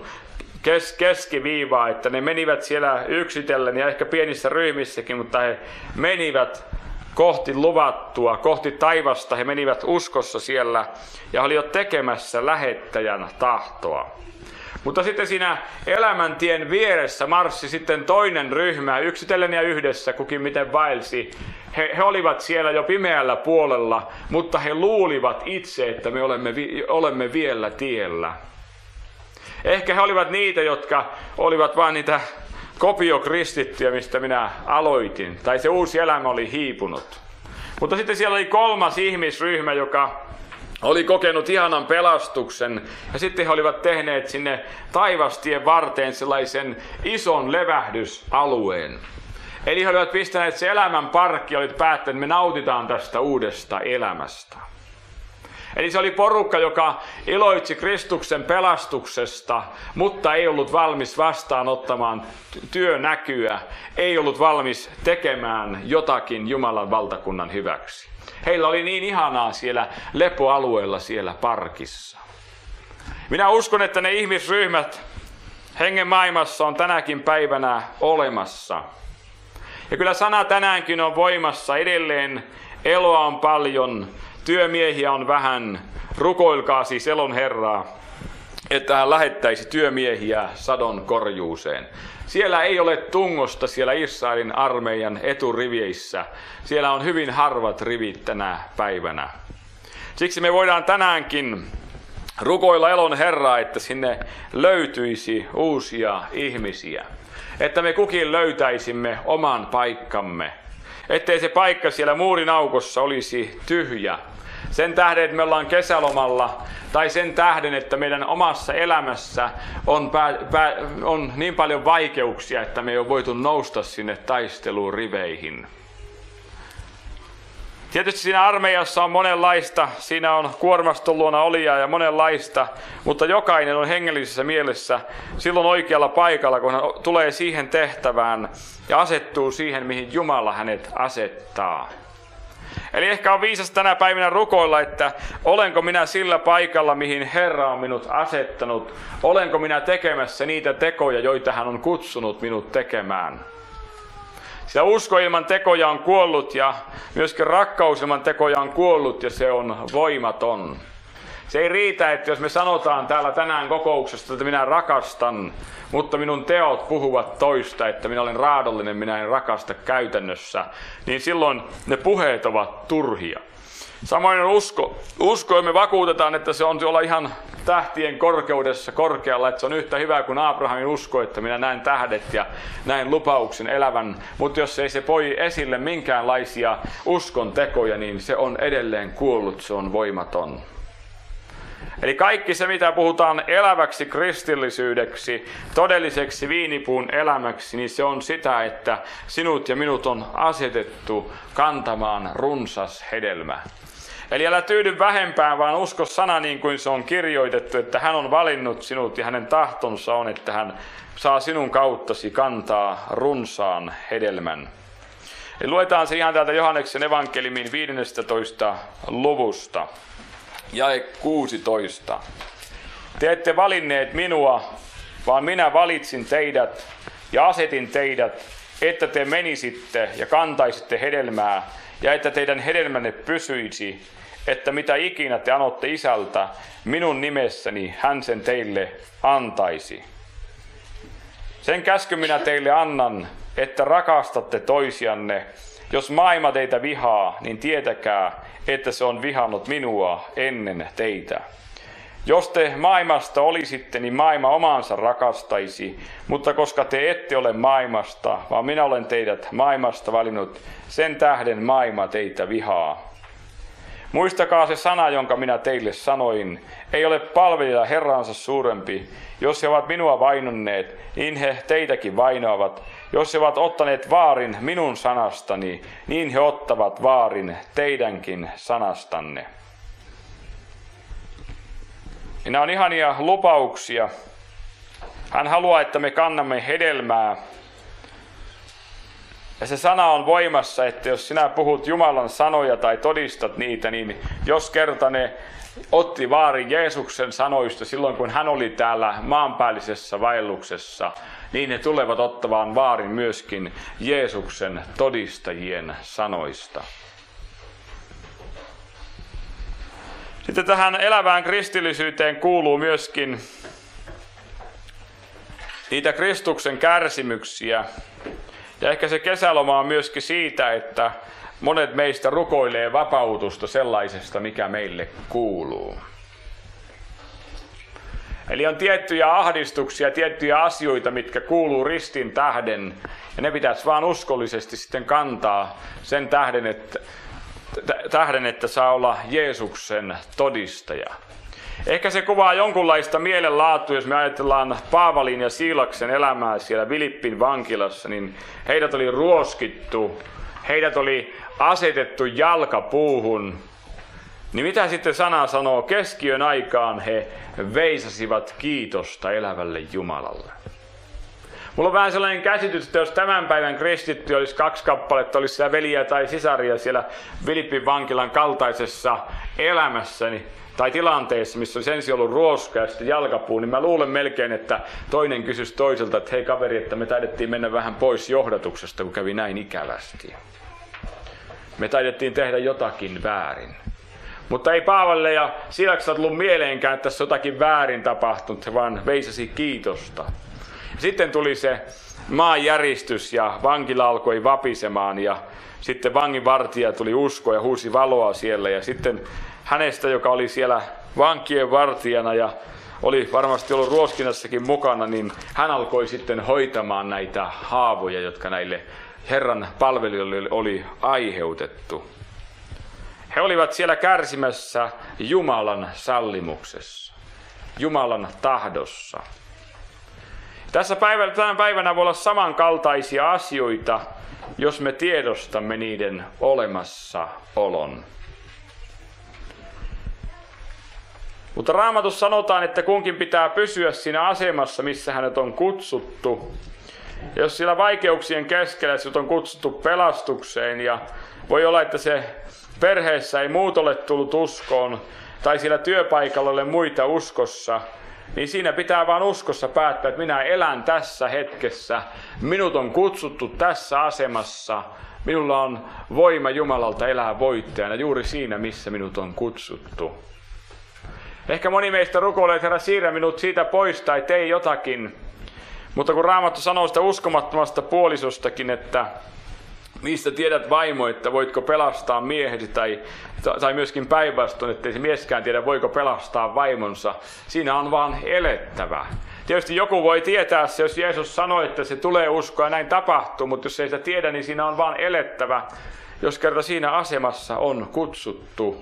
Speaker 1: keskiviivaa, että ne menivät siellä yksitellen ja ehkä pienissä ryhmissäkin, mutta he menivät kohti luvattua, kohti taivasta, he menivät uskossa siellä ja olivat tekemässä lähettäjän tahtoa. Mutta sitten siinä elämäntien vieressä marssi sitten toinen ryhmä, yksitellen ja yhdessä, kukin miten vaelsi. He olivat siellä jo pimeällä puolella, mutta he luulivat itse, että me olemme vielä tiellä. Ehkä he olivat niitä, jotka olivat vain niitä kopiokristittyjä, mistä minä aloitin. Tai se uusi elämä oli hiipunut. Mutta sitten siellä oli kolmas ihmisryhmä, joka oli kokenut ihanan pelastuksen ja sitten he olivat tehneet sinne taivastien varteen sellaisen ison levähdysalueen. Eli he olivat pistäneet se elämän parkki ja olivat päättäneet, että me nautitaan tästä uudesta elämästä. Eli se oli porukka, joka iloitsi Kristuksen pelastuksesta, mutta ei ollut valmis vastaanottamaan työnäkyä, ei ollut valmis tekemään jotakin Jumalan valtakunnan hyväksi. Heillä oli niin ihanaa siellä lepoalueella siellä parkissa. Minä uskon, että ne ihmisryhmät hengen maailmassa on tänäkin päivänä olemassa. Ja kyllä sana tänäänkin on voimassa edelleen, eloa on paljon, työmiehiä on vähän, rukoilkaa siis elon Herraa, että hän lähettäisi työmiehiä sadon korjuuseen. Siellä ei ole tungosta siellä Israelin armeijan eturiveissä. Siellä on hyvin harvat rivit tänä päivänä. Siksi me voidaan tänäänkin rukoilla elon Herraa, että sinne löytyisi uusia ihmisiä. Että me kukin löytäisimme oman paikkamme. Ettei se paikka siellä muurin aukossa olisi tyhjä. Sen tähden, että me ollaan kesälomalla, tai sen tähden, että meidän omassa elämässä on niin paljon vaikeuksia, että me ei ole voitu nousta sinne taisteluun riveihin. Tietysti siinä armeijassa on monenlaista, siinä on kuormaston luona olijaa ja monenlaista, mutta jokainen on hengellisessä mielessä silloin oikealla paikalla, kun hän tulee siihen tehtävään ja asettuu siihen, mihin Jumala hänet asettaa. Eli ehkä on viisasta tänä päivänä rukoilla, että olenko minä sillä paikalla, mihin Herra on minut asettanut, olenko minä tekemässä niitä tekoja, joita hän on kutsunut minut tekemään. Sillä usko ilman tekoja on kuollut ja myöskin rakkaus ilman tekoja on kuollut ja se on voimaton. Se ei riitä, että jos me sanotaan täällä tänään kokouksesta, että minä rakastan, mutta minun teot puhuvat toista, että minä olen raadollinen, minä en rakasta käytännössä, niin silloin ne puheet ovat turhia. Samoin on usko, ja me vakuutetaan, että se on olla ihan tähtien korkeudessa korkealla, että se on yhtä hyvä kuin Abrahamin usko, että minä näen tähdet ja näen lupauksen elävän. Mutta jos ei se poi esille minkäänlaisia uskon tekoja, niin se on edelleen kuollut, se on voimaton. Eli kaikki se, mitä puhutaan eläväksi kristillisyydeksi, todelliseksi viinipuun elämäksi, niin se on sitä, että sinut ja minut on asetettu kantamaan runsas hedelmä. Eli älä tyydy vähempään, vaan usko sana niin kuin se on kirjoitettu, että hän on valinnut sinut ja hänen tahtonsa on, että hän saa sinun kauttasi kantaa runsaan hedelmän. Eli luetaan se ihan täältä Johanneksen evankeliumin 15. luvusta. Jae 16. Te ette valinneet minua, vaan minä valitsin teidät ja asetin teidät, että te menisitte ja kantaisitte hedelmää ja että teidän hedelmänne pysyisi, että mitä ikinä te anotte Isältä minun nimessäni, hän sen teille antaisi. Sen käskyn minä teille annan, että rakastatte toisianne. Jos maailma teitä vihaa, niin tietäkää, että se on vihannut minua ennen teitä. Jos te maailmasta olisitte, niin maailma omaansa rakastaisi, mutta koska te ette ole maailmasta, vaan minä olen teidät maailmasta valinnut, sen tähden maailma teitä vihaa. Muistakaa se sana, jonka minä teille sanoin. Ei ole palvelija Herransa suurempi. Jos he ovat minua vainonneet, niin he teitäkin vainoavat. Jos he ovat ottaneet vaarin minun sanastani, niin he ottavat vaarin teidänkin sanastanne. Nämä on ihania lupauksia. Hän haluaa, että me kannamme hedelmää. Ja se sana on voimassa, että jos sinä puhut Jumalan sanoja tai todistat niitä, niin jos kerta ne otti vaarin Jeesuksen sanoista silloin, kun hän oli täällä maanpäällisessä vaelluksessa, niin ne tulevat ottamaan vaarin myöskin Jeesuksen todistajien sanoista. Sitten tähän elävään kristillisyyteen kuuluu myöskin niitä Kristuksen kärsimyksiä. Ja ehkä se kesäloma on myöskin siitä, että monet meistä rukoilee vapautusta sellaisesta, mikä meille kuuluu. Eli on tiettyjä ahdistuksia, tiettyjä asioita, mitkä kuuluu ristin tähden. Ja ne pitäisi vaan uskollisesti sitten kantaa sen tähden, että saa olla Jeesuksen todistaja. Ehkä se kuvaa jonkunlaista mielenlaatua, jos me ajatellaan Paavalin ja Siilaksen elämää siellä Filippin vankilassa, niin heidät oli ruoskittu, heidät oli asetettu jalkapuuhun. Niin mitä sitten sana sanoo? Keskiön aikaan he veisasivat kiitosta elävälle Jumalalle. Mulla on vähän sellainen käsitys, että jos tämän päivän kristitty olisi 2 kappaletta, olisi siellä veliä tai sisaria siellä Filippin vankilan kaltaisessa elämässäni, tai tilanteessa, missä olisi ensin ollut ruoska ja sitten jalkapuu, niin mä luulen melkein, että toinen kysyisi toiselta, että hei kaveri, että me taidettiin mennä vähän pois johdatuksesta, kun kävi näin ikävästi. Me taidettiin tehdä jotakin väärin. Mutta ei Paavalle ja Silakselle tullut mieleenkään, että tässä jotakin väärin tapahtunut, se vaan veisasi kiitosta. Sitten tuli se maanjäristys ja vankila alkoi vapisemaan ja sitten vanginvartija tuli usko ja huusi valoa siellä ja sitten hänestä, joka oli siellä vankien vartijana ja oli varmasti ollut ruoskinnassakin mukana, niin hän alkoi sitten hoitamaan näitä haavoja, jotka näille Herran palvelijoille oli aiheutettu. He olivat siellä kärsimässä Jumalan sallimuksessa, Jumalan tahdossa. Tänä päivänä voi olla samankaltaisia asioita, jos me tiedostamme niiden olemassaolon. Mutta Raamatussa sanotaan, että kunkin pitää pysyä siinä asemassa, missä hänet on kutsuttu. Ja jos siellä vaikeuksien keskellä sinut on kutsuttu pelastukseen ja voi olla, että se perheessä ei muut ole tullut uskoon tai siellä työpaikalla ole muita uskossa, niin siinä pitää vaan uskossa päättää, että minä elän tässä hetkessä. Minut on kutsuttu tässä asemassa. Minulla on voima Jumalalta elää voittajana juuri siinä, missä minut on kutsuttu. Ehkä moni meistä rukoilee, että Herra, siirrä minut siitä pois tai tee jotakin. Mutta kun Raamattu sanoo sitä uskomattomasta puolisostakin, että mistä tiedät vaimo, että voitko pelastaa miehesi, tai myöskin päinvastoin, ettei se mieskään tiedä, voiko pelastaa vaimonsa. Siinä on vaan elettävä. Tietysti joku voi tietää se, jos Jeesus sanoi, että se tulee uskoa ja näin tapahtuu, mutta jos ei sitä tiedä, niin siinä on vaan elettävä, jos kerta siinä asemassa on kutsuttu.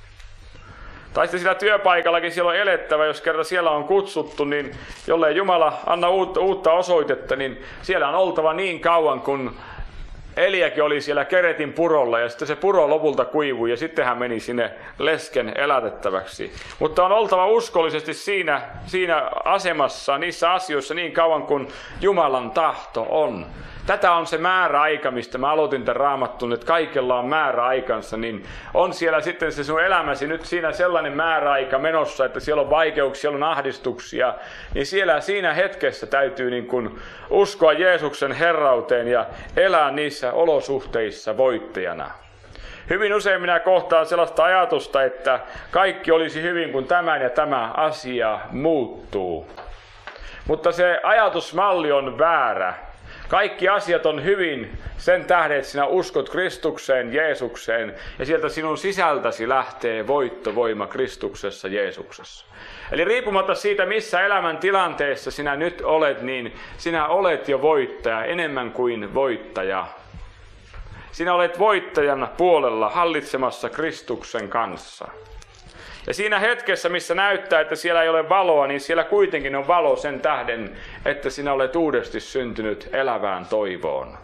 Speaker 1: Tai sitten sillä työpaikallakin siellä on elettävä, jos kerta siellä on kutsuttu, niin jollei Jumala anna uutta osoitetta, niin siellä on oltava niin kauan, kun Eliäkin oli siellä Keretin purolla ja sitten se puro lopulta kuivui ja sitten hän meni sinne lesken elätettäväksi. Mutta on oltava uskollisesti siinä asemassa, niissä asioissa niin kauan kuin Jumalan tahto on. Tätä on se määräaika, mistä mä aloitin tämän Raamatun, että kaikella on määräaikansa, niin on siellä sitten se sun elämäsi nyt siinä sellainen määräaika menossa, että siellä on vaikeuksia, siellä on ahdistuksia, niin siinä hetkessä täytyy niin kuin uskoa Jeesuksen herrauteen ja elää niissä olosuhteissa voittajana. Hyvin usein minä kohtaan sellaista ajatusta, että kaikki olisi hyvin, kun tämän ja tämä asia muuttuu. Mutta se ajatusmalli on väärä. Kaikki asiat on hyvin sen tähden, että sinä uskot Kristukseen, Jeesukseen, ja sieltä sinun sisältäsi lähtee voittovoima Kristuksessa, Jeesuksessa. Eli riippumatta siitä, missä elämän tilanteessa sinä nyt olet, niin sinä olet jo voittaja, enemmän kuin voittaja. Sinä olet voittajan puolella hallitsemassa Kristuksen kanssa. Ja siinä hetkessä, missä näyttää, että siellä ei ole valoa, niin siellä kuitenkin on valo sen tähden, että sinä olet uudesti syntynyt elävään toivoon.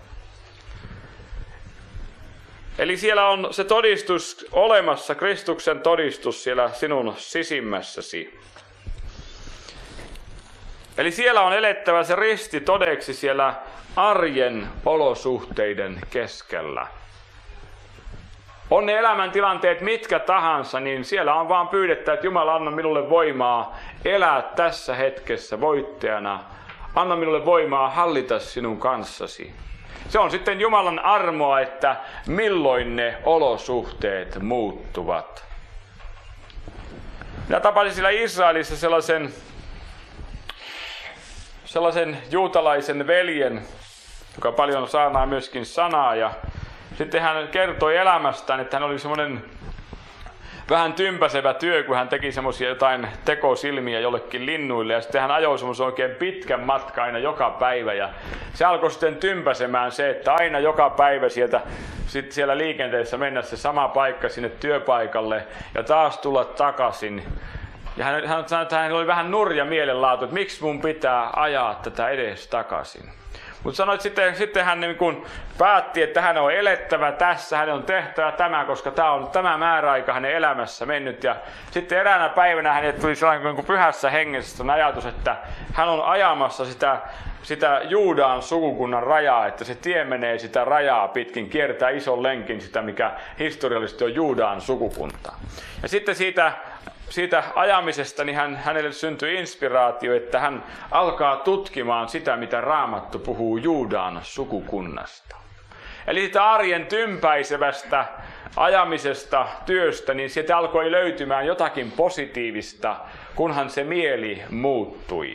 Speaker 1: Eli siellä on se todistus olemassa, Kristuksen todistus siellä sinun sisimmässäsi. Eli siellä on elettävä se risti todeksi siellä arjen olosuhteiden keskellä. On ne elämäntilanteet mitkä tahansa, niin siellä on vaan pyydettä, että Jumala anna minulle voimaa elää tässä hetkessä voittajana. Anna minulle voimaa hallita sinun kanssasi. Se on sitten Jumalan armoa, että milloin ne olosuhteet muuttuvat. Minä tapasin siellä Israelissa sellaisen juutalaisen veljen, joka paljon saanaa myöskin sanaa. Ja sitten hän kertoi elämästään, että hän oli semmoinen vähän tympäsevä työ, kun hän teki semmoisia jotain tekosilmiä jollekin linnuille. Ja sitten hän ajoi semmoisen oikein pitkän matkan aina joka päivä. Ja se alkoi sitten tympäsemään se, että aina joka päivä siellä liikenteessä mennä se sama paikka sinne työpaikalle ja taas tulla takaisin. Ja hän sanoi, että hän oli vähän nurja mielenlaatu, että miksi mun pitää ajaa tätä edes takaisin. Mutta sanoi, että sitten hän niin kun päätti, että hän on elettävä tässä, hän on tehtävä tämä, koska tämä määräaika hänen elämässä mennyt. Ja sitten eräänä päivänä hänelle tuli sellainen niin pyhässä hengessä ajatus, että hän on ajamassa sitä Juudan sukukunnan rajaa, että se tie menee sitä rajaa pitkin, kiertää ison lenkin sitä, mikä historiallisesti on Juudan sukukunta. Ja sitten siitä ajamisesta niin hänelle syntyi inspiraatio, että hän alkaa tutkimaan sitä, mitä Raamattu puhuu Juudan sukukunnasta. Eli sitä arjen tympäisevästä ajamisesta, työstä, niin sieltä alkoi löytymään jotakin positiivista, kunhan se mieli muuttui.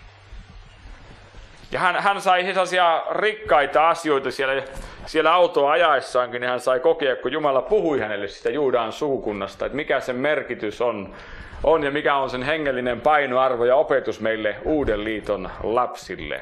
Speaker 1: Ja hän sai sellaisia rikkaita asioita siellä autoa ajaessaankin, niin hän sai kokea, kun Jumala puhui hänelle sitä Juudan sukukunnasta, että mikä sen merkitys on on ja mikä on sen hengellinen painoarvo ja opetus meille Uuden liiton lapsille.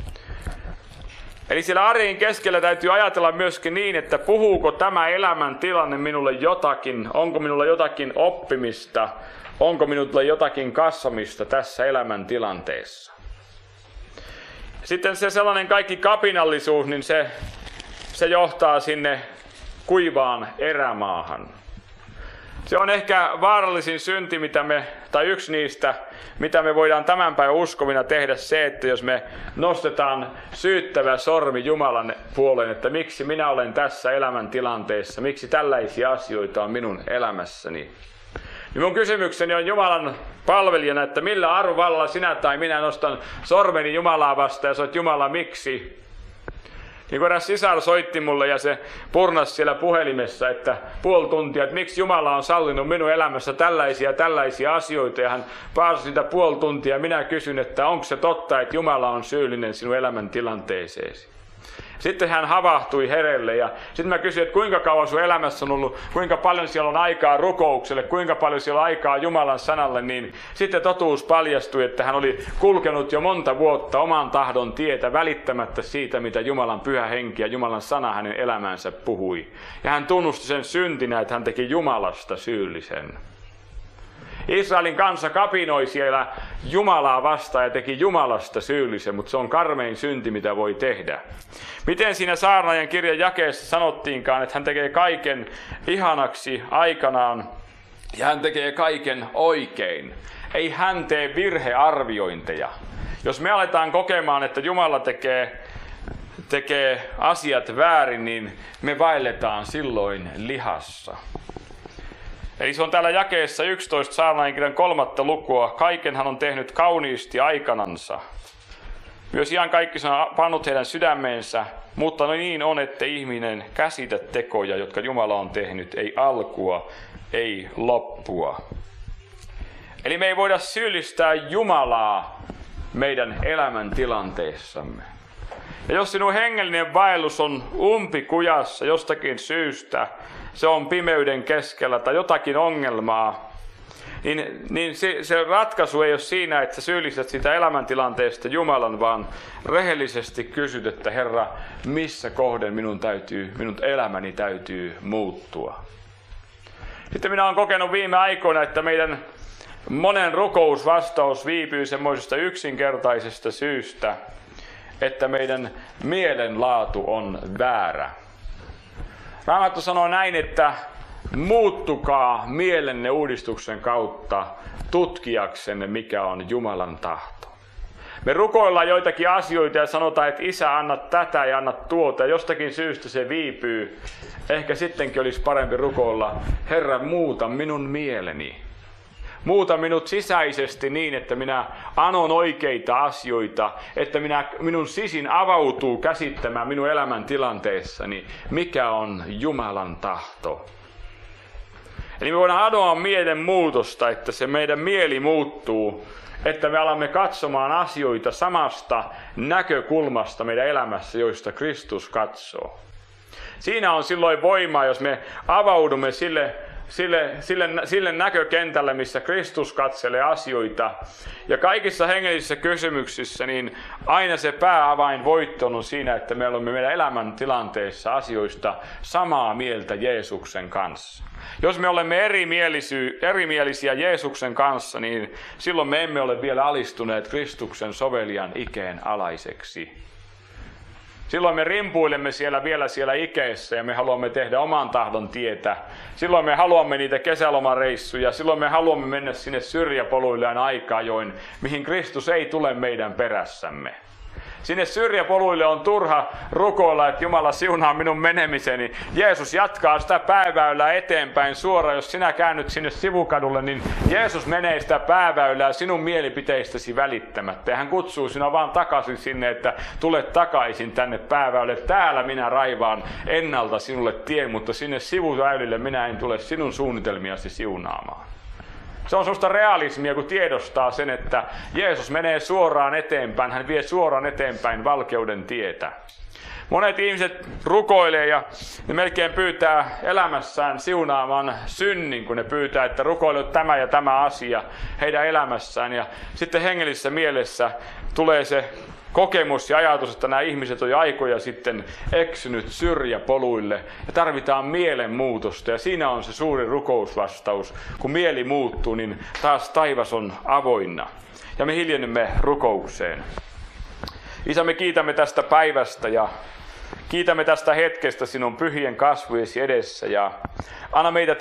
Speaker 1: Eli siellä arjen keskellä täytyy ajatella myöskin niin, että puhuuko tämä elämäntilanne minulle jotakin, onko minulla jotakin oppimista, onko minulla jotakin kasvamista tässä elämäntilanteessa. Sitten se sellainen kaikki kapinallisuus, niin se johtaa sinne kuivaan erämaahan. Se on ehkä vaarallisin synti, tai yksi niistä, mitä me voidaan tämän päivän uskovina tehdä, se, että jos me nostetaan syyttävä sormi Jumalan puoleen, että miksi minä olen tässä elämäntilanteessa, miksi tällaisia asioita on minun elämässäni. Niin mun kysymykseni on Jumalan palvelijana, että millä arvovallalla sinä tai minä nostan sormeni Jumalaa vastaan ja sanoit, Jumala, miksi? Niin kun eräs sisar soitti mulle ja se purnasi siellä puhelimessa, että puoli tuntia, että miksi Jumala on sallinut minun elämässä tällaisia asioita. Ja hän paasasi sitä puoli tuntia ja minä kysyn, että onko se totta, että Jumala on syyllinen sinun elämäntilanteeseesi. Sitten hän havahtui herelle ja sitten mä kysyin, että kuinka kauan sun elämässä on ollut, kuinka paljon siellä on aikaa rukoukselle, kuinka paljon siellä on aikaa Jumalan sanalle, niin sitten totuus paljastui, että hän oli kulkenut jo monta vuotta oman tahdon tietä välittämättä siitä, mitä Jumalan pyhä henki ja Jumalan sana hänen elämäänsä puhui. Ja hän tunnusti sen syntinä, että hän teki Jumalasta syyllisen. Israelin kansa kapinoi siellä Jumalaa vastaan ja teki Jumalasta syyllisen, mutta se on karmein synti, mitä voi tehdä. Miten siinä saarnaajan kirjan jakeessa sanottiinkaan, että hän tekee kaiken ihanaksi aikanaan ja hän tekee kaiken oikein. Ei hän tee virhearviointeja. Jos me aletaan kokemaan, että Jumala tekee asiat väärin, niin me vaelletaan silloin lihassa. Eli se on täällä jakeessa 11 saarnaajan kirjan 3. lukua. Kaiken hän on tehnyt kauniisti aikanansa. Myös ihan kaikki se on pannut heidän sydämeensä, mutta niin on, että ihminen käsitä tekoja, jotka Jumala on tehnyt, ei alkua, ei loppua. Eli me ei voida syyllistää Jumalaa meidän elämäntilanteessamme. Ja jos sinun hengellinen vaellus on umpikujassa jostakin syystä, se on pimeyden keskellä tai jotakin ongelmaa, niin se ratkaisu ei ole siinä, että sä syyllistät sitä elämäntilanteesta Jumalan, vaan rehellisesti kysyt, että Herra, missä kohden minun elämäni täytyy muuttua. Sitten minä olen kokenut viime aikoina, että meidän monen rukousvastaus viipyy semmoisesta yksinkertaisesta syystä, että meidän mielenlaatu on väärä. Raamattu sanoo näin, että muuttukaa mielenne uudistuksen kautta tutkiaksenne, mikä on Jumalan tahto. Me rukoillaan joitakin asioita ja sanotaan, että Isä, anna tätä ja anna tuota. Ja jostakin syystä se viipyy. Ehkä sittenkin olisi parempi rukoilla, Herra, muuta minun mieleni. Muuta minut sisäisesti niin, että minä anon oikeita asioita, että minun sisin avautuu käsittämään minun elämäntilanteessani, mikä on Jumalan tahto. Eli me voidaan anoa mielen muutosta, että se meidän mieli muuttuu, että me alamme katsomaan asioita samasta näkökulmasta meidän elämässä, joista Kristus katsoo. Siinä on silloin voimaa, jos me avaudumme sille näkökentälle, missä Kristus katselee asioita. Ja kaikissa hengellisissä kysymyksissä, niin aina se pääavain voitto on siinä, että me olemme meidän elämäntilanteessa asioista samaa mieltä Jeesuksen kanssa. Jos me olemme erimielisiä Jeesuksen kanssa, niin silloin me emme ole vielä alistuneet Kristuksen sovelijan ikeen alaiseksi. Silloin me rimpuilemme vielä siellä ikeessä ja me haluamme tehdä oman tahdon tietä. Silloin me haluamme niitä kesälomareissuja. Silloin me haluamme mennä sinne syrjäpoluille aina aikaa, mihin Kristus ei tule meidän perässämme. Sinne syrjäpoluille on turha rukoilla, että Jumala siunaa minun menemiseni. Jeesus jatkaa sitä pääväylää eteenpäin suoraan. Jos sinä käännyt sinne sivukadulle, niin Jeesus menee sitä pääväylää sinun mielipiteistäsi välittämättä. Ja hän kutsuu sinua vaan takaisin sinne, että tule takaisin tänne pääväylle. Täällä minä raivaan ennalta sinulle tien, mutta sinne sivuväylille minä en tule sinun suunnitelmiasi siunaamaan. Se on sellaista realismia, kun tiedostaa sen, että Jeesus menee suoraan eteenpäin. Hän vie suoraan eteenpäin valkeuden tietä. Monet ihmiset rukoilee ja ne melkein pyytää elämässään siunaamaan synnin, kun ne pyytää, että rukoilut tämä ja tämä asia heidän elämässään. Ja sitten hengellisessä mielessä tulee se kokemus ja ajatus, että nämä ihmiset on jo aikoja sitten eksynyt syrjäpoluille ja tarvitaan mielenmuutosta. Ja siinä on se suuri rukousvastaus. Kun mieli muuttuu, niin taas taivas on avoinna. Ja me hiljennymme rukoukseen. Isä, me kiitämme tästä päivästä ja kiitämme tästä hetkestä sinun pyhien kasvojesi edessä. Ja anna meitä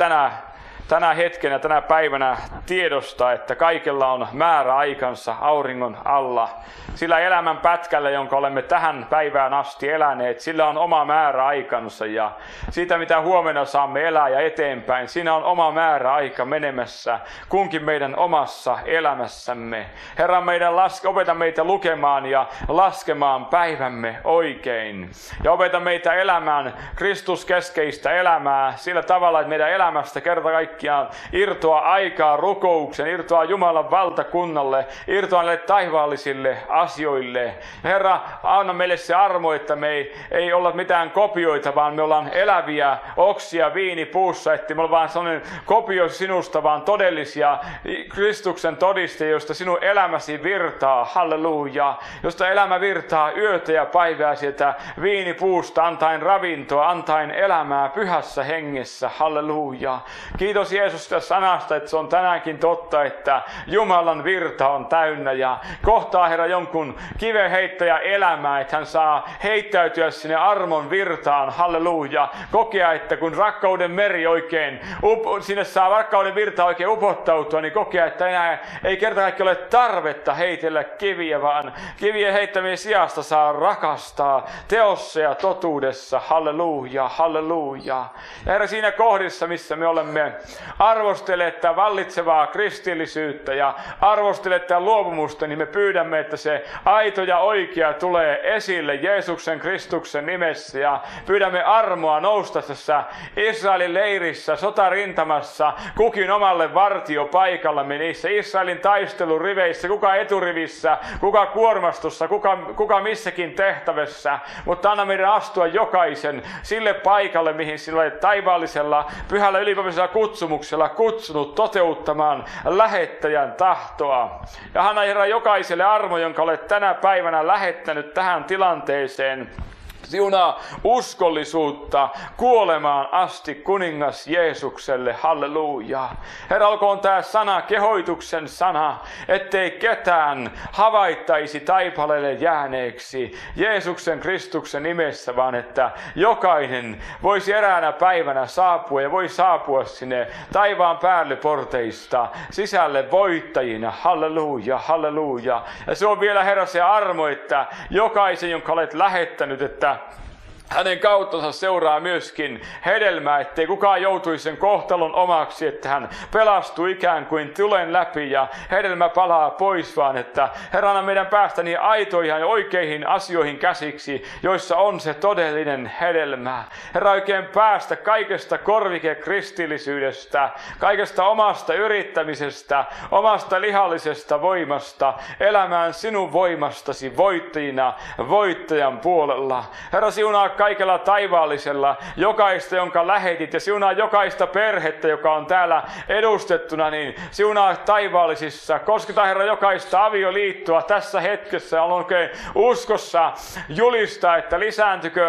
Speaker 1: tänä hetkenä, tänä päivänä tiedostaa, että kaikella on määrä aikansa auringon alla. Sillä elämän pätkällä, jonka olemme tähän päivään asti eläneet, sillä on oma määrä aikansa. Ja siitä, mitä huomenna saamme elää ja eteenpäin, siinä on oma määrä aika menemässä kunkin meidän omassa elämässämme. Herra, opeta meitä lukemaan ja laskemaan päivämme oikein. Ja opeta meitä elämään Kristuskeskeistä elämää sillä tavalla, että meidän elämästä kerta kaikkiaan irtoa aikaa rukouksen, irtoa Jumalan valtakunnalle, irtoa näille taivaallisille asioille. Herra, anna meille se armo, että me ei olla mitään kopioita, vaan me ollaan eläviä oksia viinipuussa, että me ollaan vaan sellainen kopio sinusta, vaan todellisia Kristuksen todiste, josta sinun elämäsi virtaa, halleluja, josta elämä virtaa yötä ja päivää sieltä viinipuusta, antaen ravintoa, antaen elämää pyhässä hengessä, halleluja. Kiitos Jeesus tästä sanasta, että se on tänäänkin totta, että Jumalan virta on täynnä ja kohtaa Herra jonkun kivenheittäjä elämää, että hän saa heittäytyä sinne armon virtaan, halleluja. Kokea, että kun rakkauden meri oikein, sinne saa rakkauden virta oikein upottautua, niin kokea, että enää ei kerta kaikkiaan ole tarvetta heitellä kiviä, vaan kivien heittämien sijasta saa rakastaa teossa ja totuudessa, halleluja, halleluja. Ja Herra, siinä kohdissa, missä me olemme arvostelleet vallitsevaa kristillisyyttä ja arvostelleet luopumusta, niin me pyydämme, että se aito ja oikea tulee esille Jeesuksen Kristuksen nimessä ja pyydämme armoa nousta tässä Israelin leirissä, sotarintamassa, kukin omalle vartiopaikallamme niissä Israelin taisteluriveissä, kuka eturivissä, kuka kuormastossa, kuka missäkin tehtävässä, mutta anna meidän astua jokaisen sille paikalle, mihin sillä taivaallisella pyhällä ylipäiväisellä kutsumuksella kutsunut toteuttamaan lähettäjän tahtoa. Ja anna Herra jokaiselle armo, jonka olet tänä päivänä lähettänyt tähän tilanteeseen. Siunaa uskollisuutta kuolemaan asti kuningas Jeesukselle, halleluja. Herra, olkoon tämä sana kehoituksen sana, ettei ketään havaittaisi taipaleelle jääneeksi Jeesuksen Kristuksen nimessä, vaan että jokainen voisi eräänä päivänä saapua ja voi saapua sinne taivaan päällyporteista sisälle voittajina, halleluja, halleluja. Ja se on vielä Herra se armo, että jokaisen, jonka olet lähettänyt, että hänen kauttansa seuraa myöskin hedelmää, ettei kukaan joutuisi sen kohtalon omaksi, että hän pelastuu ikään kuin tulen läpi ja hedelmä palaa pois, vaan että Herrana meidän päästä niin aitoihin ja oikeihin asioihin käsiksi, joissa on se todellinen hedelmä. Herra, oikein päästä kaikesta korvikekristillisyydestä, kaikesta omasta yrittämisestä, omasta lihallisesta voimasta, elämään sinun voimastasi voittajina, voittajan puolella. Herra, siunaa kaikella taivaallisella jokaista, jonka lähetit, ja siunaa jokaista perhettä, joka on täällä edustettuna, niin siunaa taivaallisissa. Kosketa Herra jokaista avioliittoa tässä hetkessä. On oikein uskossa julistaa, että lisääntykö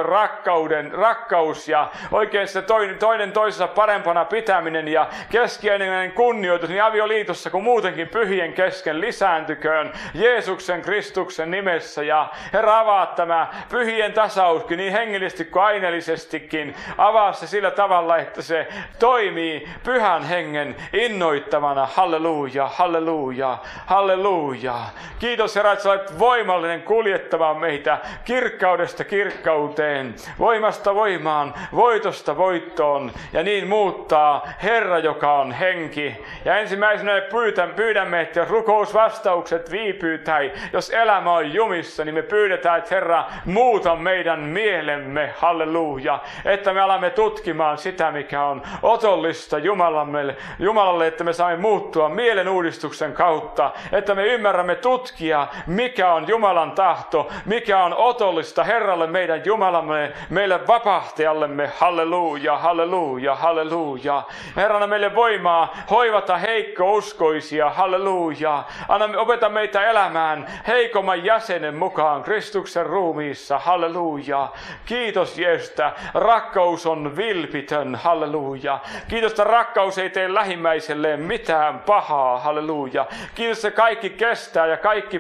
Speaker 1: rakkaus ja oikein se toinen toisensa parempana pitäminen ja keskeinen kunnioitus niin avioliitossa kuin muutenkin pyhien kesken lisääntyköön Jeesuksen Kristuksen nimessä. Ja Herra, avaa tämä pyhien tasauskin niin hengellisesti kuin aineellisestikin. Avaa se sillä tavalla, että se toimii pyhän hengen innoittavana. Halleluja, halleluja, halleluja. Kiitos Herra, että sä olet voimallinen kuljettamaan meitä kirkkaudesta kirkkauteen, voimasta voimaan, voitosta voittoon ja niin muuttaa Herra, joka on henki. Ja ensimmäisenä pyydämme, että jos rukousvastaukset viipyy tai jos elämä on jumissa, niin me pyydetään, että Herra, muuta meidän mielemme.
Speaker 2: itsellemme, halleluja, että me alamme tutkimaan sitä, mikä on otollista Jumalalle, että me saamme muuttua mielenuudistuksen kautta, että me ymmärrämme tutkia, mikä on Jumalan tahto, mikä on otollista Herralle, meidän Jumalamme, meille vapahtajallemme, halleluja, halleluja, halleluja. Herrana meille voimaa hoivata heikkouskoisia, halleluja. Opeta meitä elämään heikomman jäsenen mukaan Kristuksen ruumiissa, halleluja. Kiitos Jeesusta, rakkaus on vilpitön, halleluja. Kiitos, että rakkaus ei tee lähimmäiselleen mitään pahaa, halleluja. Kiitos, että kaikki kestää ja kaikki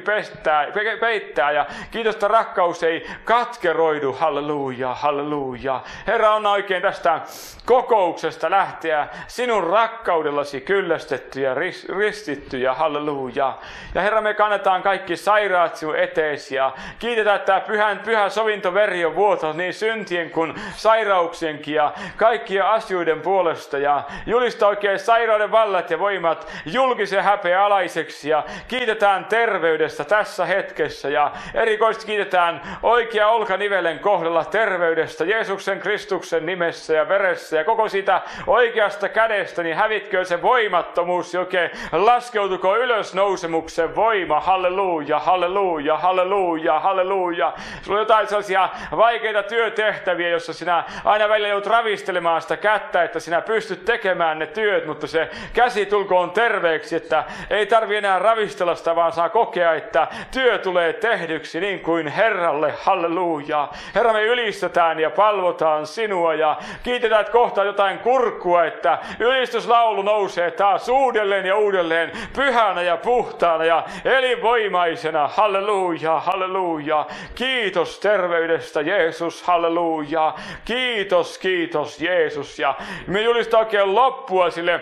Speaker 2: peittää ja kiitos, että rakkaus ei katkeroidu, halleluja, halleluja. Herra, on oikein tästä kokouksesta lähteä sinun rakkaudellasi kyllästetty ja ristitty ja halleluja. Ja Herra, me kannetaan kaikki sairaat sinun eteesi ja kiitetään, että pyhä sovintoveri on vuotanut niin syntien kuin sairauksienkin ja kaikkien asioiden puolesta ja julista oikein sairauden vallat ja voimat julkisen häpeän alaiseksi ja kiitetään terveydestä tässä hetkessä ja erikoisesti kiitetään oikea olkanivelen kohdalla terveydestä Jeesuksen Kristuksen nimessä ja veressä ja koko siitä oikeasta kädestä, niin hävitkö se voimattomuus, oikein laskeutuko ylösnousemuksen voima, halleluja, halleluja, halleluja, halleluja. Sulla on jotain sellaisia vaikeita työtehtäviä, jossa sinä aina välillä joudut ravistelemaan sitä kättä, että sinä pystyt tekemään ne työt, mutta se käsi tulkoon terveeksi, että ei tarvitse enää ravistella sitä, vaan saa kokea, että työ tulee tehdyksi niin kuin Herralle, halleluja. Herra, me ylistetään ja palvotaan sinua ja kiitetään, että kohta jotain kurkkua, että ylistyslaulu nousee taas uudelleen ja uudelleen pyhänä ja puhtaana ja elinvoimaisena, halleluja, halleluja. Kiitos terveydestä Jeesus, halleluja. Kiitos, kiitos Jeesus. Ja me julistaa oikein loppua sille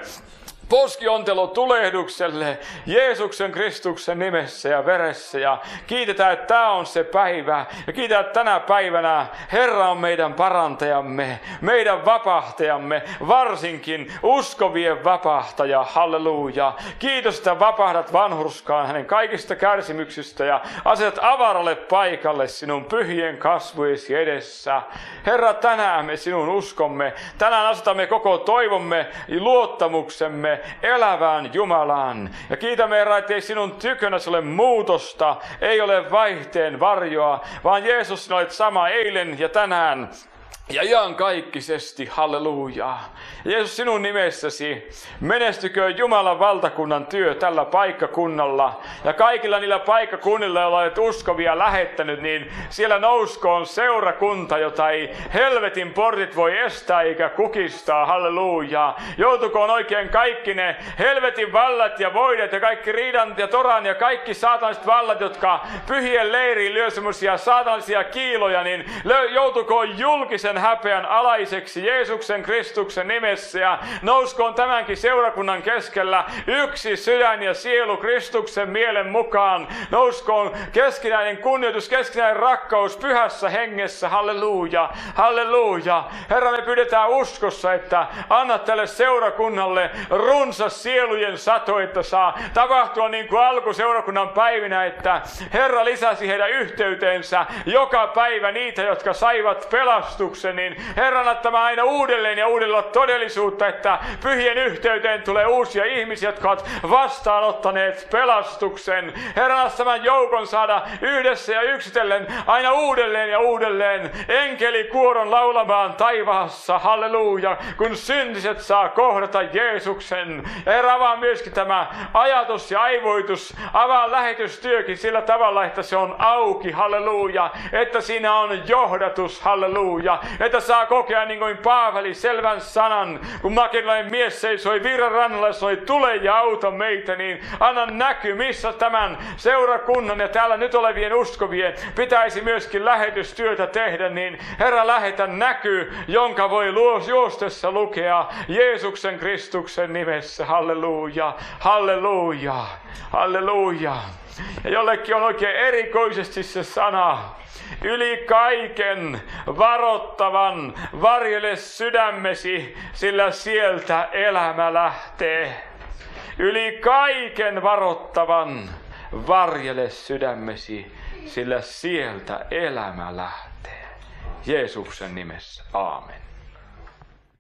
Speaker 2: poskiontelotulehdukselle Jeesuksen Kristuksen nimessä ja veressä ja kiitetään, että tämä on se päivä ja kiitetään, että tänä päivänä Herra on meidän parantajamme, meidän vapahtajamme, varsinkin uskovien vapahtaja, halleluja. Kiitos, että vapahdat vanhurskaan hänen kaikista kärsimyksistä ja asetat avaralle paikalle sinun pyhien kasvojesi edessä. Herra, tänään me sinun uskomme, tänään asetamme koko toivomme ja luottamuksemme elävään Jumalaan. Ja kiitämme, Herra, ettei sinun tykönäsi ole muutosta, ei ole vaihteen varjoa, vaan Jeesus, sinä olet sama eilen ja tänään ja iankaikkisesti, halleluja. Jeesus, sinun nimessäsi menestyköön Jumalan valtakunnan työ tällä paikkakunnalla. Ja kaikilla niillä paikkakunnilla, joilla olet uskovia lähettänyt, niin siellä nouskoon seurakunta, jota ei helvetin portit voi estää eikä kukistaa, halleluja. Joutukoon oikein kaikki ne helvetin vallat ja voidet ja kaikki riidan ja toran ja kaikki saatanaiset vallat, jotka pyhien leiriin lyö semmoisia saatanallisia kiiloja, niin joutukoon julkisen häpeän alaiseksi Jeesuksen Kristuksen nimessä ja nouskoon tämänkin seurakunnan keskellä yksi sydän ja sielu Kristuksen mielen mukaan. Nouskoon keskinäinen kunnioitus, keskinäinen rakkaus pyhässä hengessä, halleluja, halleluja. Herra, me pyydetään uskossa, että anna tälle seurakunnalle runsas sielujen sato, että saa tapahtua niin kuin alkuseurakunnan päivinä, että Herra lisäsi heidän yhteyteensä joka päivä niitä, jotka saivat pelastuksen, niin Herra, anna tämä aina uudelleen ja uudelleen todellisuutta, että pyhien yhteyteen tulee uusia ihmisiä, jotka ovat vastaanottaneet pelastuksen. Herra, anna tämän joukon saada yhdessä ja yksitellen aina uudelleen ja uudelleen enkelikuoron laulamaan taivaassa, halleluja, kun syntiset saa kohdata Jeesuksen. Ja Herra, avaa myöskin tämä ajatus ja aivoitus, avaa lähetystyökin sillä tavalla, että se on auki, halleluja, että siinä on johdatus, halleluja, että saa kokea niin kuin Paavali selvän sanan, kun makedonialainen mies seisoi virran rannalla ja sanoi, tule ja auta meitä, niin anna näky, missä tämän seurakunnan ja täällä nyt olevien uskovien pitäisi myöskin lähetystyötä tehdä, niin Herra, lähetä näky, jonka voi juostessa lukea Jeesuksen Kristuksen nimessä, halleluja, halleluja, halleluja. Ja jollekin on oikein erikoisesti se sana, yli kaiken varottavan varjele sydämesi, sillä sieltä elämä lähtee. Yli kaiken varottavan varjele sydämesi, sillä sieltä elämä lähtee. Jeesuksen nimessä. Aamen.